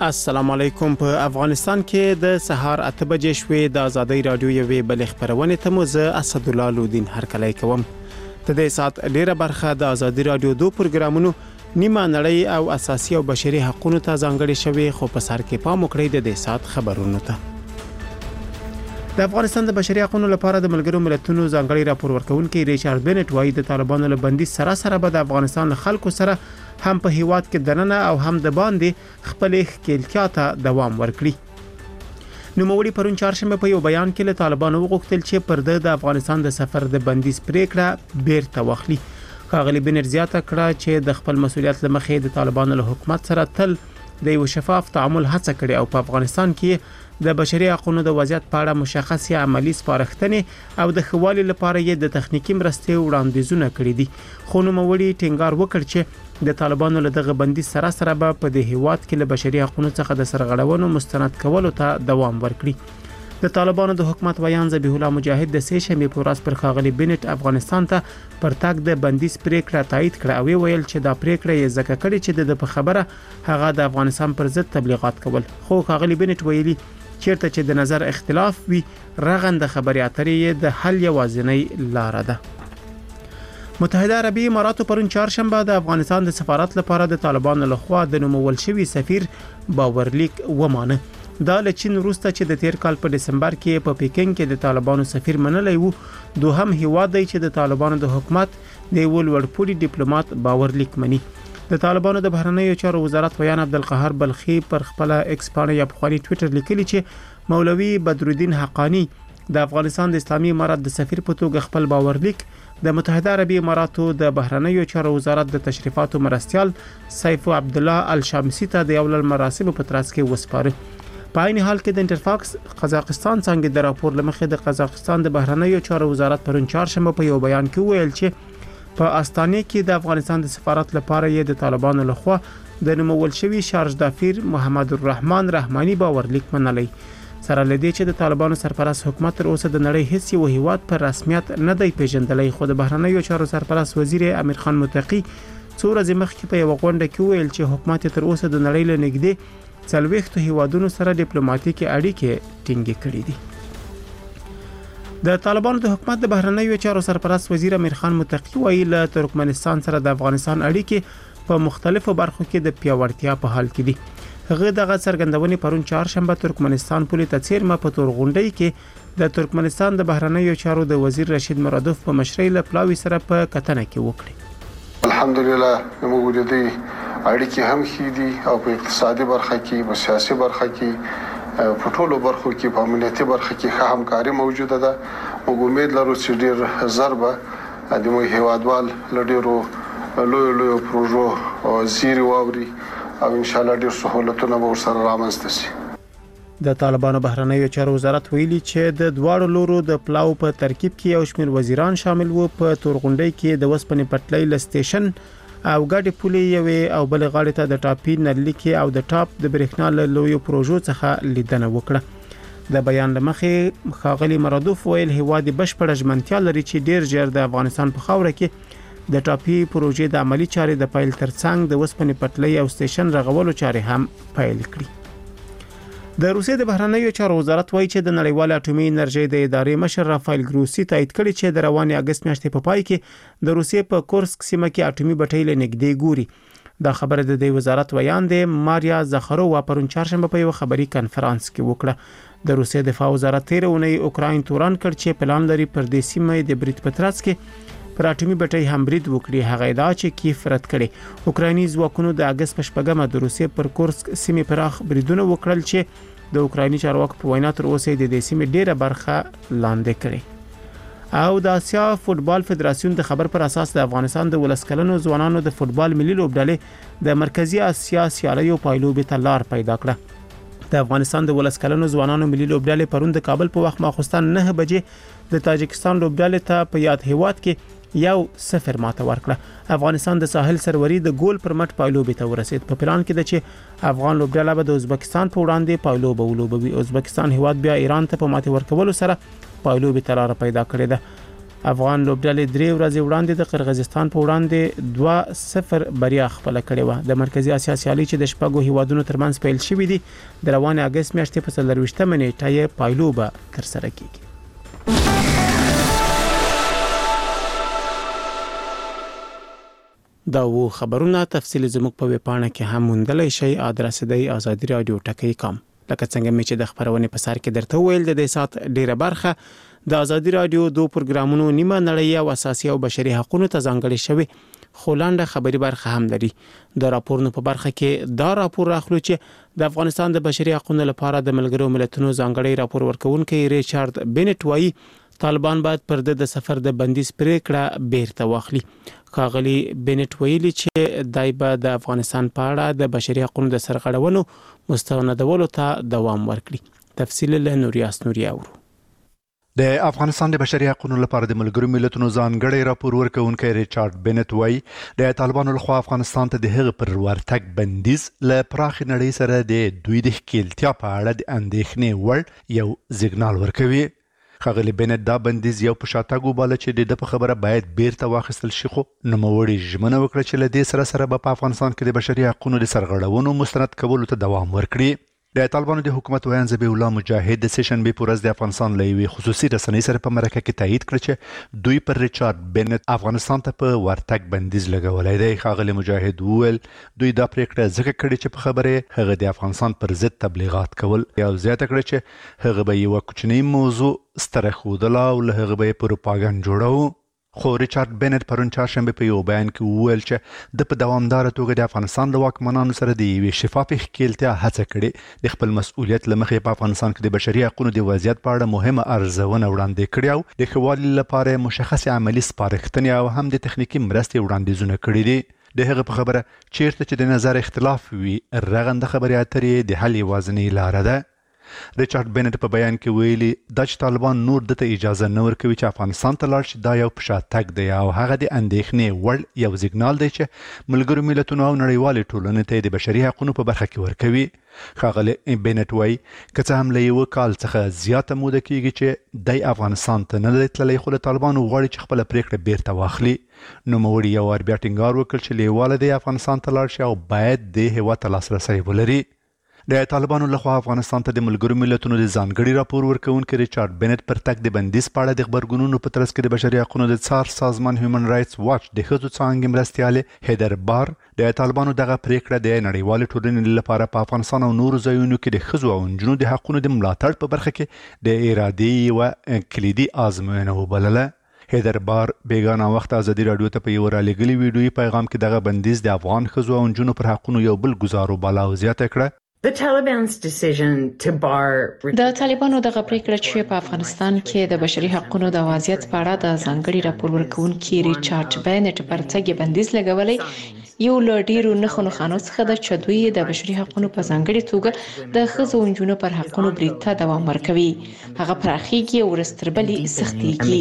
السلام علیکم. په افغانستان کې د سهار 8 بجې شوې د ازادي رادیو یوې بل خبرونه ته مو زه اسد الله لودین هرکلی کوم. د دې سات ډیره برخه د ازادي رادیو دو پروګرامونو نیمه نړۍ او اساسي او بشري حقوقو ته ځانګړي شوی، خو په سر کې پام وکړئ د دې سات خبرونو ته. د افغانستان د بشري حقوقو لپاره د ملګرو ملتونو ځانګړي راپور ورکونکي ریچارډ بنټ وايي د طالبانو له بندي سره به د افغانستان له خلکو سره هم په هیواد کې دننه او هم د باندې خپل ښکېلتیا ته دوام ورکړي. نوموړي پرون چهارشنبه په یو بیان کې له طالبانو وغوښتل چې پر د افغانستان د سفر د بندیز پریکړه بیرته واخلي. ښاغلي بنټ زیاته کړه چې د خپل مسؤلیت لمخې د طالبانو له حکومت سره تل د یو شفاف تعامل هڅه کړې او په افغانستان کې د بشري حقوقو د وضعیت په اړه مشخصه عملی سپارښتنې او د خوالي لپاره یې د تخنیکی مرستې وړاندیزونه کړې دي. خو نوموړي ټینګار وکړ چې د طالبانو له دغه بندي سره به په دې هیواد کې له بشري حقوقو څخه د سرغړونو مستند کولو ته دوام ورکړي. د طالبانو د حکومت ویان ذبیح الله مجاهد د سه شنبه په ورځ پر ښاغلي بنټ افغانستان ته پر تاګ د بندیز پریکړه تایید کړه او ویل چې دا پریکړه یې ځکه کړې چې د په خبره هغه د افغانستان پر ضد تبلیغات کول. خو ښاغلي بنټ ویلي چیرته چې د نظر اختلاف وي رغنده خبري اترې د حل یوازینی لار ده. متحده عربی اماراتو پرون چهارشنبه د افغانستان د سفارت لپاره د طالبانو لخوا د نومول شوی سفیر باورلیک ومانه. دا له چین وروسته چې د تیر کال په دسمبر کې په پیکینګ کې د طالبانو سفیر منلی وو، دوهم هیواد دی چې د طالبانو د حکومت د ولوړپوړي ډیپلوماټ باورلیک مني. د طالبانو د بهرنیو چارو وزارت ویان عبدالقهار بلخی پر خپل ایکس باندې یا په ټوئیټر لیکلی چې مولوی بدرالدین حقانی د افغانستان د اسلامي امارات د سفیر په توګه خپل باورلیک د متحده عربی اماراتو د بهرنیو چارو وزارت د تشریفاتو مرستیال سیف عبد الله الشامسی ته د یو مراسم په ترڅ کې وسپاره. په عین حال کې د انټرفاکس قزاقستان څنګه د راپور لمخې د قزاقستان د بهرنیو چارو وزارت پرون چهارشنبه په یو بیان کې ویل چې په استانه کې د افغانستان د سفارت لپاره یې د طالبانو لخوا د نومول شوی شارج دافیر محمد الرحمن رحماني باورلیک منلی. سره لدی چې د طالبانو سرپرست حکومت تر اوسه د نړۍ هیڅ یو هیواد پر رسمیت نه دی پیژندلی، خو د بهرنیو چارو سرپرست وزیر امیر خان متقی څو ورځې مخکې په یو غونډه کې ویل چې حکومت تر اوسه د نړۍ له نږدې 40 هیوادونو سره ډیپلوماټیکي اړیکې ټینګې کړې دي. د طالبانو د حکومت د بهرنیو چارو سرپرست وزیر امیر خان متقی ویل له ترکمنستان سره د افغانستان اړیکې په مختلفو برخو کې د پیاوړتیا په حال کې دي. هغه دغه څرګندونې پرون چهارشنبه ترکمنستان پولیس تڅیرمه په تورغونډۍ کې د ترکمنستان د بهرنیو چارو د وزیر رشید مرادوف په مشرۍ له پلاوي سره په کتنه کې وکړي. الحمدلله موږ د اړیکې هم خېدي او په اقتصادي برخه کې، په سیاسي برخه کې، په ټولو برخو کې، په امنیتي برخه کې ښه همکاري موجوده ده. موږ امید لرو چې ډیر ضربه د مو هیوادوال لډیرو لوی پروژو زیری واوري او ان شاء الله ډیر سہولتونه به ورسره رامنځته شي. د طالبانو بهرنیو چارو وزارت ویلي چې د دواړو لورو د پلاو په ترکیب کې یو شمېر وزیران شامل وو. په تورغونډۍ کې د وسپنې پټلۍ ل سټیشن او ګاډي پولې یوې او بل غاړې ته د ټاپي نرلیکي او د ټاپ د برېښنا له لویو پروژو څخه لیدنه وکړه. د بیان لمخې ښاغلي مرادوف ویل هیواد بشپړ ژمنتیا لري چې ډیر ژر د افغانستان په خاوره کې د ټاپي پروژې د عملی چارې د پایل ترڅنګ د وسپنې پټلۍ او سټیشن رغولو چارې هم پایل کړي. د روسیې د بهرنیو چارو وزارت وایي چې د نړیوال اټومي انرژي د ادارې مشر رافایل ګروسی تایید کړی چې د رواني اگست میاشتې په پای کې د روسیې په کورسک سیمه کې اټومي بټۍ له نږدې ګوري. دا خبره د دې وزارت ویان دی ماریا زخرووا پرون چهارشنبه په یو خبري کانفرنس کې وکړه. د روسیې دفاع وزارت تیرونی اوکراین توران کړ چې پلان لري پر دې سیمه د بریټ پتراتس کې پر اټومي بټۍ هم برید وکړي. هغه ادعا چې کیف رد کړي. اوکرایني ځواکونو د اگست په شپږمه د روسیې پر کورسک سیمه پراخ بریدونه وکړل چې د اوکرایني چارواکو په وینا تر اوسه د دې سیمې ډیره برخه لاندې کړي. او د آسیا فوتبال فدراسیون د خبر پر اساس د افغانستان د ولسکلنو ځوانانو د فوتبال ملي لوبډلې د مرکزی آسیا سیالیو پایلوبې ته لار پیدا کړه. د افغانستان د ولسکلنو ځوانانو ملي لوبډلې پرون د کابل په وخت ماخوستان 9 بجې د تاجکستان لوبډلې ته په یاد هیواد کې 1-0 ماته ورکړه. افغانستان د ساحل سروري د ګول پر مټ پایلوبې ته ورسید. په پلان کې د چې افغان لوبډله به د ازبکستان په وړاندې پایلوبه ولوبوي. ازبکستان هیواد بیا ایران ته په ماته ورکولو سره پایلوبې ته لار پیدا کړې ده. افغان لوبډلې 3 ورځې وړاندې د قرغیزستان په وړاندې 2-0 بریا خپل کړې و. د مرکزی اسیا سیالي چې د شپږو هیوادونو ترمنځ پیل شوې دي د روان اگست میاشتې په 24 نیټه یې پایلوبه تر سره کیږي. دا و خبرونه تفصیل زموږ په ویبپاڼه کې هم موندلی شئ. ادرس دی azadi.radio.com. لکه څنګه چې د خبرونې په سر کې درته ویل د دې سات ډیره برخه د ازادي رادیو 2 پروګرامونو نیمه نړۍ او اساسي او بشري حقوقو ته ځانګړي شوی خو لاندې خبري برخه هم لري. د راپورونو په برخه کې دا راپور راخلو چې د افغانستان د بشري حقوقو لپاره د ملګرو ملتونو ځانګړي راپور ورکونکي ریچارډ بینټ وایي طالبان باید پر د سفر د بندیز پریکړه بیرته واخلي. ښاغلي بینټ ویلي چې دای به د افغانستان په اړه د بشري حقوقو د سرغړونو مستندولو ته دوام ورکړي. تفصیل له نوریاس نوري اورو. د افغانستان د بشري حقوقو لپاره د ملګرو ملتونو ځانګړي راپور ورکونکي ریچارډ بینټ وایي د طالبانو لخوا افغانستان ته د هغه پر ورتګ بندیز له پراخ نړۍ سره د دوی د ښکیلتیا په اړه د اندېښنې وړ یو سیګنال ورکوي. ښاغلي بینټ دا بندیز یو په شاتګ وباله چې د په خبره باید بیرته واخیستل شي، خو نوموړي ژمنه وکړه چې له دې سره به په افغانستان کې د بشري حقوقو د سرغړونو مستند کولو ته دوام ورکړي. د طالبانو د حکومت ویان ذبیح الله مجاهد د سیشنبې په ورځ د افغانستان له یوې خصوصي رسنۍ سره په مرکه کې تایید کړ چې دوی پر ریچارډ بینټ افغانستان ته په ورتګ بندیز لګولی دی. ښاغلي مجاهد وویل دوی دا پریکړه ځکه کړې چې په خبره هغه د افغانستان پر ضد تبلیغات کول، یا زیاته کړه چې هغه به یو کوچنی موضوع ستره ښودله او له هغه به پروپاګاندا جوړاوه. خو ریچارډ بینټ پرون چهارشنبه په یو بیان کې وویل چې د په دوامدار توګه د افغانستان له واکمنانو سره د یوې شفافې ښکیلتیا هڅه کړې، د خپل مسؤلیت له مخې په افغانستان کې د بشري حقوقو د وضعیت په اړه مهمه ارزونه وړاندې کړې او د ښه والي لپاره مشخص عملي سپارښتنې او هم د تخنیکي مرستې وړاندیزونه کړي دي. د هغه په خبره چیرته چې د نظر اختلاف وي رغنده خبرې اترې د حل یوازینۍ لاره ده. ریچارډ بینټ په بیان کې ویلي دا چې طالبان نور دته اجازه نه ورکوي چې افغانستان ته لاړ شي دا یو په شاتګ دی او هغه د اندېښنې وړ یو سیګنال دی چې ملګرو ملتونو او نړیوالې ټولنې ته د بشري حقوقو په برخه کې ورکوي. ښاغلي بینټ وایي که څه هم له یو کال څخه زیاته موده کېږي چې دی افغانستان ته نه دی تللی، خو له طالبانو غواړي چې خپله پریکړه بیرته واخلي. نوموړي یو وار بیا ټینګار وکړ چې لیواله دی افغانستان ته لاړ شي او باید د هېواد ته لاسرسی ولري. د طالبانو لخوا افغانستان ته د ملګرو ملتونو د ځانګړي راپور ورکونکي ریچارډ بینټ پر تګ د بندیز په اړه د خبرګونونو په ترڅ کې د بشري حقوقو د څار سازمان هیومن رائټس واچ د ښځو څانګې مرستیالې هیدر بار د طالبانو دغه پریکړه د نړیوالې ټولنې لپاره په افغانستان او نورو ځایونو کې د ښځو او نجونو د حقوقو د ملاتړ په برخه کې د ارادې یوه کلیدي ازموینه وبلله. هیدر بار بیگانه وخت ازادي رادیو ته په یو رالیږلي ویډیویي پیغام کې دغه بندیز د افغان ښځو او نجونو پر حقوقو یو بل ګزار وباله او زیاته کړه د طالبانو دغه پریکړه چې په افغانستان کې د بشري حقوقو د وضعیت په اړه د ځانګړي راپور ورکونکي ریچارډ بینټ پر تګ بندیز لګولای یو له ډیرو نښو څخه ده چې دوی د بشري حقوقو په ځانګړي توګه د ښځو او نجونو پر حقوقو برید ته دوام ورکوي. هغه پراخیږي او ورستربلي سختيږي.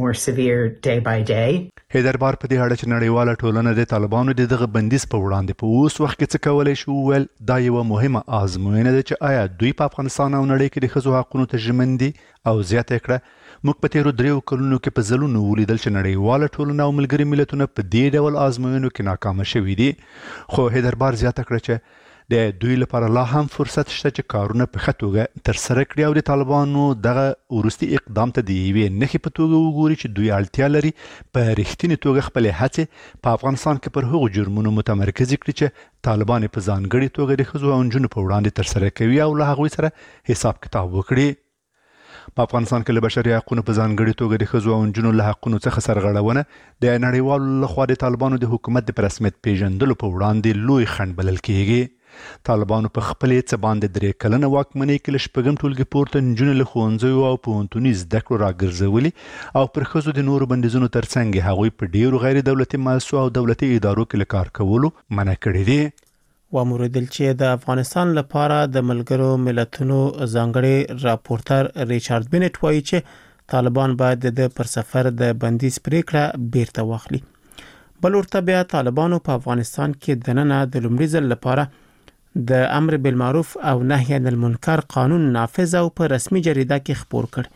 هیدر بار په دې اړه چې نړیواله ټولنه د طالبانو د دغه بندیز په وړاندې په اوس وخت کې څه کولای شي وویل دا یو مهمه آزموینه ده چې آیا دوی په افغانستان او نړۍ کې د ښځو حقوقو ته ژمن دي او زیاته کړه موږ په تیرو 3 کلونو کې په ځلونو ولیدل چې نړیواله ټولنه او ملګري ملتونه په دې ډول آزموینو کې ناکامه شوي دي. خو هیدر بار زیاته کړه چې د دوی لپاره لا هم فرصت شته چې کارونه په ښه توګه ترسره کړي او د طالبانو دغه وروستي اقدام ته د یوې نښې په توګه وګوري چې دوی اړتیا لري په رښتینې توګه خپلې هڅې په افغانستان کې پر هغو جرمونو متمرکزې کړي چې طالبان په ځانګړي توګه د ښځو او نجونو په وړاندې ترسره کوي او له هغوی سره حساب کتاب وکړي. په افغانستان کې له بشري حقوقو په ځانګړي توګه د ښځو او نجونو له حقوقو څخه سرغړونه د نړیوالو لخوا د طالبانو د حکومت د رسمیت پیژندلو په وړاندې لوی خنډ بلل کېږي. طالبانو په خپلې څه باندې 3 کلنه واکمنۍ کې له شپږم ټولګي پورته نجونې له ښوونځیو او پوهنتوني زده کړو راګرځولي او پر ښځو د نورو بندیزونو ترڅنګ هغوی په ډیرو غیر دولتي مؤسسو او دولتي ادارو کې له کار کولو منع کړي دي. وموردل چې د افغانستان لپاره د ملګرو ملتونو ځانګړي راپورټر ریچارډ بینټ وایي چې طالبان باید د پر سفر د بندیز پریکړه بیرته واخلي. بل ورته بیا طالبانو په افغانستان کې دننه د لومړي ځل لپاره د امر بالمعروف او نهي عن المنکر قانون نافذ او په رسمي جریده کې خپور کړ.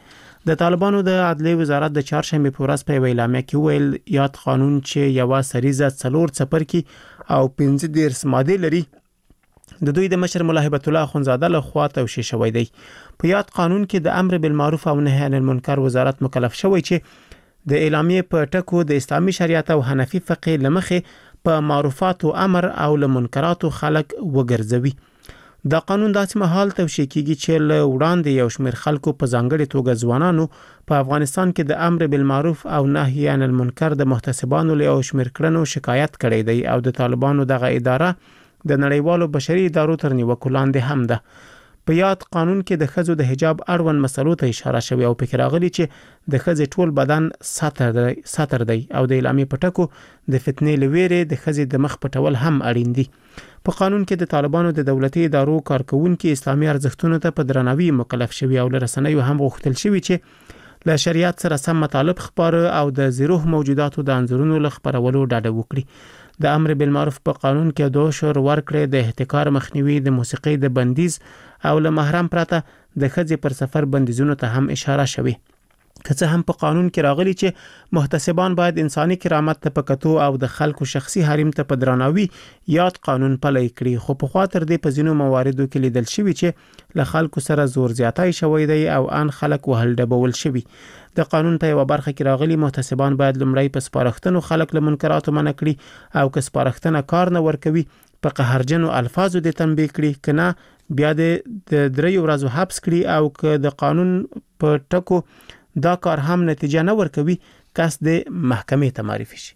د طالبانو د عدلیې وزارت د چهارشنبه په ورځ په اعلامیه کې ویل یاد قانون چې یو سریزه 4 څپرکی او 15 ماده لري د دوی د مشر ملا هبت الله اخونزاده له خوا توشیح شوی دی. په یاد قانون کې د امر بالمعروف او نهی عن المنکر وزارت مکلف شوی چې د اعلامیه په ټکو د اسلامي شریعت او حنفي فقه لمخې په معروفات او امر او لمنکرات خلق وګرځوي. دا قانون داسې مهال توشیح کیږي چې له وړاندې یو شمېر خلکو په ځانګړي توګه ځوانانو په افغانستان کې د امر بالمعروف او نهی عن المنکر د محتسبانو له یو شمېر کړنو شکایت کړی دی او د طالبانو دغه اداره د نړیوالو بشري ادارو تر نیوکو لاندې هم ده. په یاد قانون کې د ښځو د حجاب اړوند مسلو ته اشاره شوی او پکې راغلي چې د ښځې ټول بدن ساتر دی او د اعلامیې په ټکو د فتنې لویره د ښځې د مخ پټول هم اړین دي. په قانون کې د طالبانو د دولتي ادارو کارکونکو اسلامي ارزښتونو ته په درناوي مکلف شوی او لرسنیو هم غوښتل شوی چې له شریعت سره سم مطالب خبره او د زیروح موجوداتو د انځورونو ل خبرولو ډاډه وکړي. د امر بالمعروف په قانون کې 2 شهر ورکړې د احتکار مخنیوي د موسیقي د بندیز او له محرم پرته د ښځې پر سفر بندیزونو ته هم اشاره شوی. که څه هم په قانون کې راغلي چې محتسبان باید انساني کرامت ته پکتو او د خلکو شخصي حریم ته په درناوي یاد قانون پلی کړي، خو په خاطر دې په ځینو مواردو کې لیدل شوی چې له خلکو سره زور زیاتی شوی دی او ان خلک وهل ډبول شوی. د قانون په یو برخه کې راغلي محتسبان باید لمړی په سپارښتنو خلک له منکراتو منع کړي او که سپارښتنه کار نه ورکوي په قهرجنو الفاظو د تنبیه کړي، کنه بیا د 3 ورځو حبس کړي او که د قانون په ټکو دا کار هم نتیجه نه ورکوي کس د محکمې ته معرفي شي.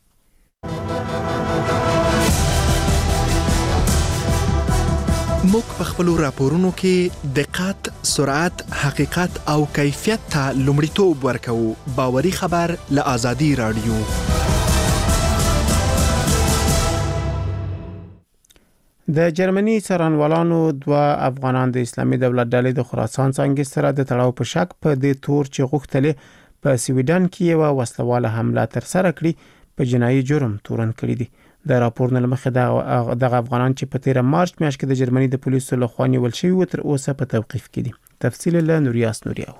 موږ په خپل راپورونو کې دقت، سرعت، حقیقت او کیفیت ته لومړیتوب ورکوو. باوري خبر له آزادي رادیو. د جرمني څارنوالانو 2 افغانان د اسلامي دولت ډلې د خراسان څنګه سره د تړاو په شک په دې تور چې غوښتلې په سویډن کې یو وسلواله حمله تر سره کړي په جنایي جرم تورن کړی دي. د راپور نه مخې د افغانان چې په 13 مارچ میاشت کې د جرمني د پولیسو لخوا نیول شوی و تر اوسه په توقیف کې دي. تفصیل له نوریاس نوریا.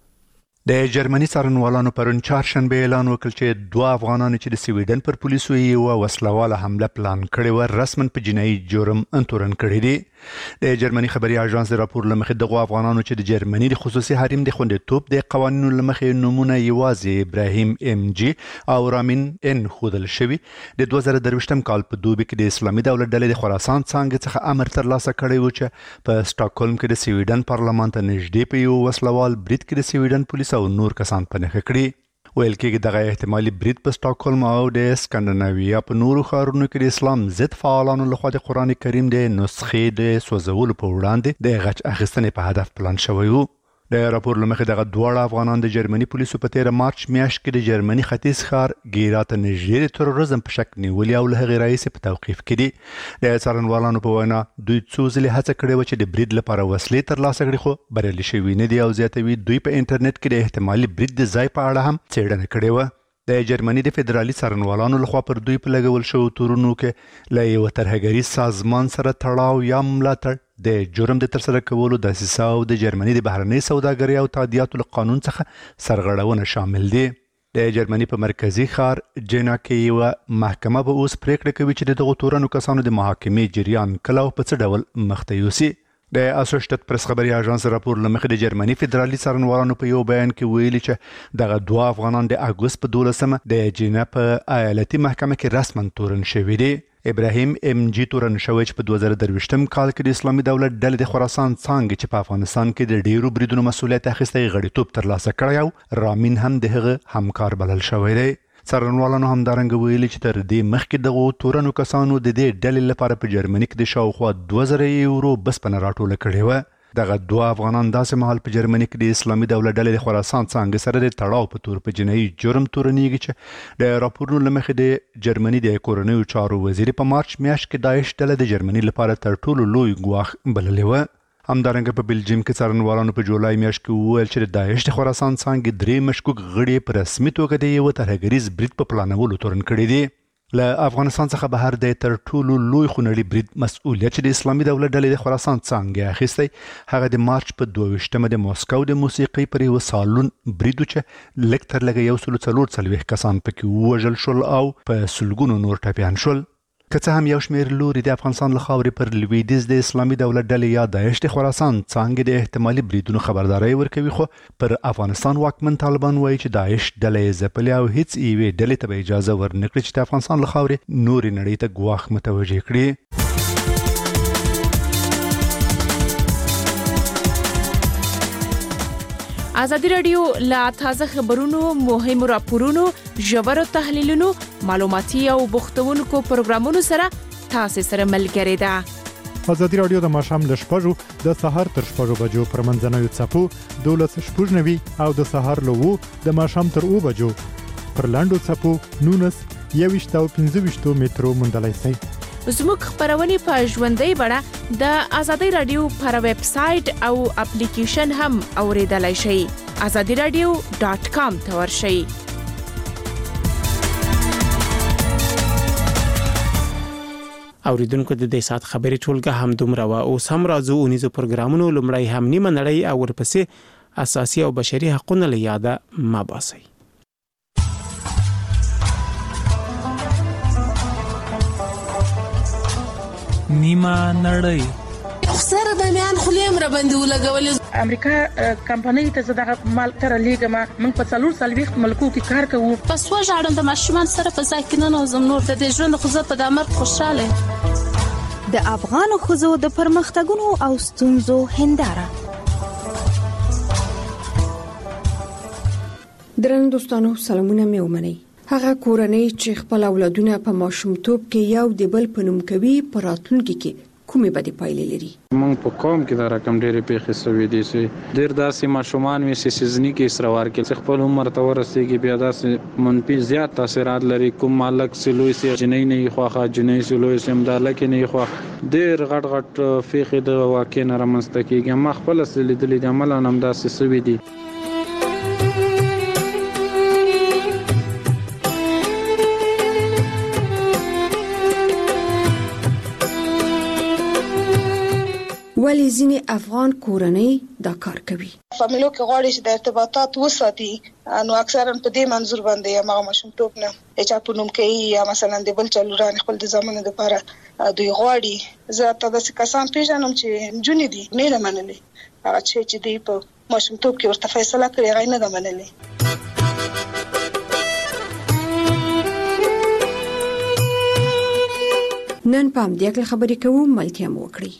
د جرمني څارنوالانو پرون چهارشنبه اعلان وکړ چې 2 افغانان چې د سویډن پر پولیسو یو وسلواله حمله پلان کړی و رسمن په جنایي جرم انتورن کړی دی. د جرمني خبري اژانس د راپور لمخې دغه افغانانو چې د جرمني د خصوصي حریم د خوندیتوب د قوانینو لمخې نمونه یوازې ابراهیم ام جی او رامین ان خودل شوی د 2023م کال په دوبي کې د اسلامي دولت ډلې د خراسان څنګه څخه امر ترلاسه کړی و چې په سټاکهولم کې د سویډن پارلمان ته نږدې په یو وسلوال برید کې د سویډن پولیس او نور کسان په نښه کړي. ویل کېږي دغه احتمالي برید په سټاکهولم او د سکاندیناویا په نورو ښارونو کې د اسلام ضد فعالانو لخوا د قرآن کریم د نسخې د سوځولو په وړاندې د غچ اخیستنې په هدف پلان شوی و. د راپور لمخې دغه 2 افغانان د جرمني پولیسو په 13 مارچ میاشت کې د جرمني ختیځ ښار ګیرا ته نږدې د تروریزم په شک نیولي او له هغې راهیسې په توقیف کې دي. د څارنوالانو په وینا دوی څو ځلې هڅه کړې وه چې د برید لپاره وسلې ترلاسه کړي خو بریالي شوي نه دي او زیاتوي دوی په انټرنیټ کې د احتمالي برید د ځای په اړه هم څېړنه کړې وه. د جرمني د فدرالي څارنوالانو لخوا پر دوی په لګول شوو تورونو کې له یو ترهګریز سازمان سره تړاو یا ملاتړ، د جرم د ترسره کولو دسیسه او د جرمني د بهرنۍ سوداګرۍ او تادیاتو له قانون څخه سرغړونه شامل دي. د جرمني په مرکزي ښار جینا کې یو محکمه به اوس پریکړه کوي چې دغه تورنو کسانو د محاکمې جریان کله او په څه ډول مخته یوسي. د اسوشییټډ پریس خبري اژانس راپور لمخې د جرمني فدرالي څارنوالانو په یو بیان کې ویلي چې دغه 2 افغانان د اګوست په 12مه د جینا په ایالتي محکمه کې رسماً تورن شوي دي. ابراهیم ام جی تورن شوی چې په 2023م کال کې د اسلامي دولت ډلې د خراسان څنګه چې په افغانستان کې د ډیرو بریدونو مسولیت اخیستی غړیتوب ترلاسه کړی او رامین هم د هغه همکار بلل شوی دی. څارنوالانو همدارنګه ویلي چې تر دې مخکې دغو تورنو کسانو د دې ډلې لپاره په جرمني کې د شاوخوا 2000 یورو بسپنه راټوله کړې وه. دغه 2 افغانان داسې مهال په جرمني کې د اسلامي دولت ډلې د خراسان څنګه سره د تړاو په تور په جنایي جرم تورنېږي چې د راپورونو لمخې د جرمني د کورنیو چارو وزیر په مارچ میاشت کې داعش ډله د جرمني لپاره تر ټولو لوی ګواښ بللې وه. همدارنګه په بلجیم کې څارنوالانو په جولای میاشت کې وویل چې د داعش د خراسان څنګه 3 مشکوک غړي په رسمي توګه د یو ترهګریز برید په پلانولو تورن کړي دي. له افغانستان څخه بهر د تر ټولو لوی خونړي برید مسؤلیت چې د اسلامي دولت ډلې د خراسان څنګه اخیستی هغه د مارچ په 22مه د موسکو د موسیقي پر یو سالون برید چې لکتر لګي یو سلو څلور څلويخ کسان پکې وژل شول او په سلګونو نور ټپيان شول. که څه هم یو شمېر لوري د افغانستان له خاورې پر لویدیځ د اسلامي دولت ډلې یا داعش د خراسان څنګه د احتمالي بریدونو خبرداري ورکوي خو پر افغانستان واکمن طالبان وایي چې داعش ډلې ځپلې او هیڅ یوې ډلې ته اجازه ورنکړي چې د افغانستان له خاورې نورې نړۍ ته ګواښ متوجه کړي. ازادي رادیو لا تازه خبرونو مهمو راپورونو ژورو تحلیلونو معلوماتي او بوختونکو پروګرامونو سره تاسو سره ملګری ده. ازادي رادیو د ماښام له 6 د سهار تر 6 بجو پر منځنوي څپو 12:90 او د سهار له 2 د ماښام تر 2 بجو پر لاندو څپو 19 او 15 مترو مندلای سي. زموږ خبرونه په ژوندۍ بڼه د ازادي رادیو پر ویب سټ او اپلیکیشن هم اوریدلای شئ. azadiradio.com ته ورشئ. اوریدونکو د دې سات خبري ټولګه هم دومره وا او سم راځو اونیزو پروګرامونو لمړی هم نیمه نړۍ او ورپسې اساسي او بشري حقوقونه لیاده ما باسي. نیمه نړۍ سره د میان خلیم را باندې ولګول امریکا کمپنۍ ته زړه مال تر لیګما موږ په 440 ملکو کې کار کوو. پس وژاړم د ماشومان سره په ساکنانو زمنور د ژوند خو په دامر خوشاله د افغان خوځو د پرمختګونو او ستونزو هنداره. درنو دوستانو سلامونه مې ومنئ. هغه کورنۍ چې خپل اولادونه په ماشومتوب کې یو د بل په نوم کوي په راتلونکي کې کومې بدې پایلې لري. موږ په قوم کې دا رقم ډېرې پیښې شوې دي چې ډېر داسې ماشومان وي چې سيزني کې اسروار کې خپل عمر ته ورسېږي بیا داسې منفي زیات تاثیرات لري. کوم مالک سلوي سي جنۍ نه خوخه جنۍ سلوي سم دالک نه خوخه ډېر غټ غټ پیښې د واقع نه رامنځته کېږي. ما خپل لیدلې د عمل نام داسې شوې دي. ولی ځینې افغان کورنۍ دا کار کوي. فامیلو کې غواړي چې د ارتباطات وساتي نو اکثرا په دې منظور باندې یا هغه مشمتوب نه چې په نوم کې یا مثلا د بل چلوران خپل د زمانه لپاره دوی غواړي. زه ته د کسان پیژنم چې جونې دي نه منلې هغه چې دی په مشمتوب کې ورته فیصله کړی غي نه منلې. نن پام دې خبرې کوم ملتیا مو وکړي.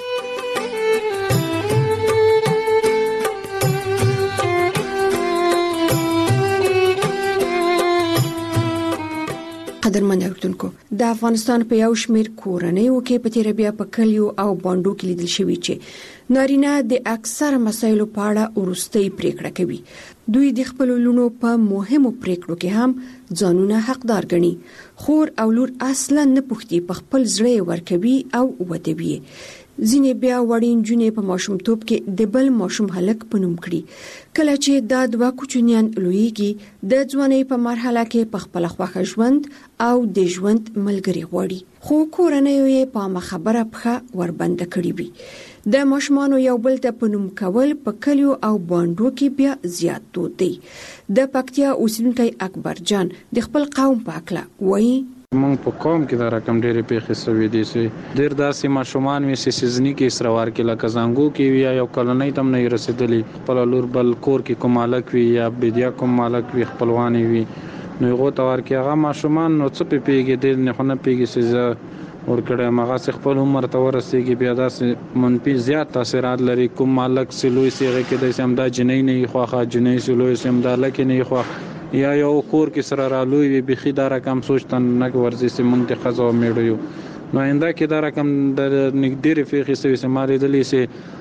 قدرمن اوردونکو د افغانستان په یو شمېر کورنۍ کې په تیر بیا په کلیو او باندو کې لیدل شوی چې نارینه د اکثر مسایلو په اړه ورستۍ پریکړه کوي. دوی د خپل لونو په مهمو پریکړو کې هم ځانونه حقدار ګڼي. خور او لور اصلا نه پوښتي په خپل ځړې ورکوي او ودوي. ځینې بیا وړین جونې په ماشومتوب کې د بل ماشوم هلک په نوم کړي. کله چې دا دوه کوچنیان لویږي د ځوانۍ په مرحله کې په خپل خوښه ژوند او د ژوند ملګری غواړي. خو کورنۍ یې په خبره پخه وربنده کړی وي. د ماشومانو یو بل ته په نوم کول په کلیو او باندو کې بیا زیات دود دی. د پکتیا اوسیدونکي اکبر جان د خپل قوم په اړه وایي. موږ په قوم کې دا رقم ډېرې پیښې شوې دي چې ډېر داسې ماشومان وي چې سيزني کې اسروار کې لکه زنګو کې وي یا کلنۍ تم نه رسیدلی خپل لور بل کور کې کوم مالک وي یا بدیا کوم مالک وي خپلوانی وي نو هغه تور کې هغه ماشومان نو څه پیږي د نه خونه پیږي چې ورکړه مغه خپل عمر ته ورسېږي بیا داسې منفي زیات تاثیرات لري. کوم مالک سلوي سیغه کې د سم د جنۍ نه خوخه جنۍ سلوي سم د لکه نه خوخه یا یو کور کې سره رالوي وي بخي دا رقم سوچتن نه ورزي سیمون ته خزو میړو نو انده کې دا رقم د نګډيري فقې سوي سماري دلی سي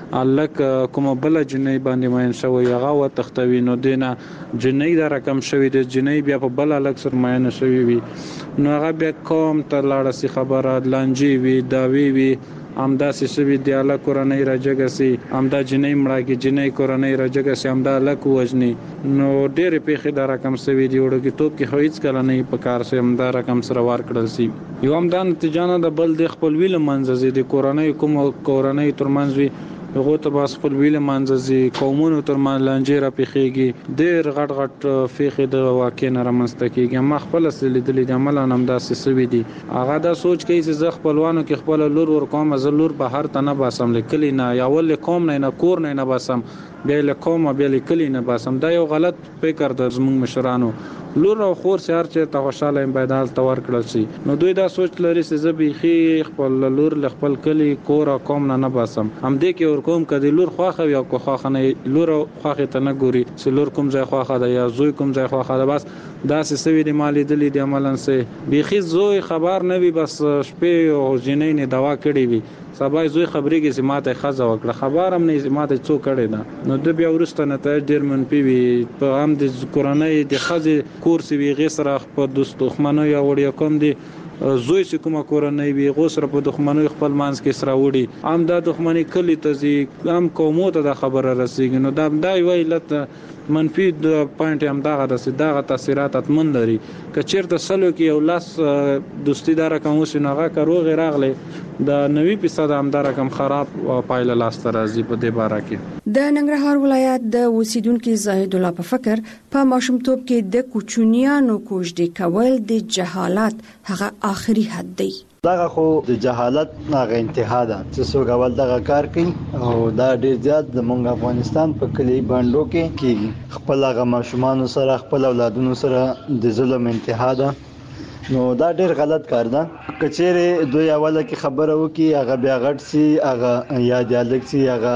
الک کوم بل جنې باندې ماین شوی هغه و تختوي نو دینه جنې دا رقم شوی د جنې بیا په بل الک سر ماین شوی وي نو هغه بیا کوم تر لاړه سي خبره لانجی وي داوی وي امدا سوي دی الله قرآنی راجګسي امدا جنې مړاګي جنې قرآنی راجګسي امدا لک وجني نو ډېر پیخي دا رقم سوي دی وړو کې توپ کې هیڅ کله نه په کار سي امدا رقم سره وار کړل سي یو امدا نتیجانه د بل د خپل ویل منځ دي قرآنی کوم قرآنی ترمنځ وي هغه ته باس خپل ویل منځ قومونو ترمن لانجې را پیخيږي ډېر غټ غټ فیخي د واقع نه رامنځته کیږي ما خپل لیدلې د عمل نام داسې سوي دي هغه دا سوچ کوي چې زه خپلوانو کې خپل لور ور کوم زلور بهر ته نه باسم لیکلی نه یا ول کوم نه کور نه باسم بیا له کوم بیا لیکلی نه باسم دا یو غلط فکر د زموږ مشرانو لور او خور سره چې ته خوشاله امبادال تور کړل شي نو دوی دا سوچ لري چې زه بيخي خپل لور ل خپل کلی کور کوم نه باسم هم دې کې ور کوم کدي لور خواخه یا کو خواخه نه لور خواخه ته نه ګوري چې لور کوم ځای خواخه ده یا زوی کوم ځای خواخه ده بس دا سوي د مالی دلی د عملن سه بيخي زوی خبر نه وي بس شپې او جنې نه دوا کړی وي سبا زوی خبرېږي چې ماته خزه وکړه خبر هم نه ماته څو کړي ده نو د بیا ورسته نتایج ډیر منفي وي په هم د قرآنی د خزه کورس وی غسر په دوستخمنو یا وړیا کوم دي زوی چې کومه کورنۍ وي غوسره په دښمنۍ خپل مانس کې سره وړي عام د دښمنۍ کلی ته هم قومو ته د خبره رسیږي نو دا وی لت منفي د پوینټ هم دغه تاثیرات اتمن لري که چیرته سلو کې یو لاس دوستی دار کوم سينغه کروغ راغله د 90% هم دا رقم خراب پایله لاس ته راځي په دې باره کې د ننګرهار ولایت د اوسیدونکو زاهد الله په فکر په ماشومتوب کې د کوچنیانو کوژدې کول د جهالت هغه آخري حد دی دغه خو د جهالت هغه انتها ده چې څوک اول دغه کار کوي او دا ډیر زیات د مونږ افغانستان په کلی باندې کې کیږي خپل هغه ماشومان سره خپل اولادونو سره د ظلم انتها ده نو دا ډیر غلط کار ده کچېره دوی اوله کې خبره وکي هغه بیا غټ سي هغه یا دیالک سي هغه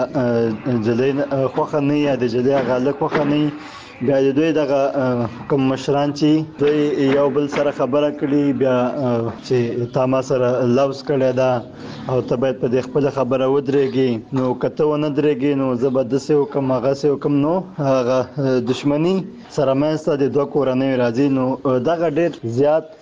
جلین خوخه نه یا د جلی هغه لک خوخه نه بیا دوی دغه کوم مشران چې دوی یو بل سره خبره کړي بیا چې تاسو سره لوز کړي دا او ته باید په دې خپل خبره ودرېږي نو کته ونه درېږي نو زبردست حکم هغه سه حکم نو هغه دښمنی سره مېسته د دوه کورنۍ راځي نو دغه ډېر زیات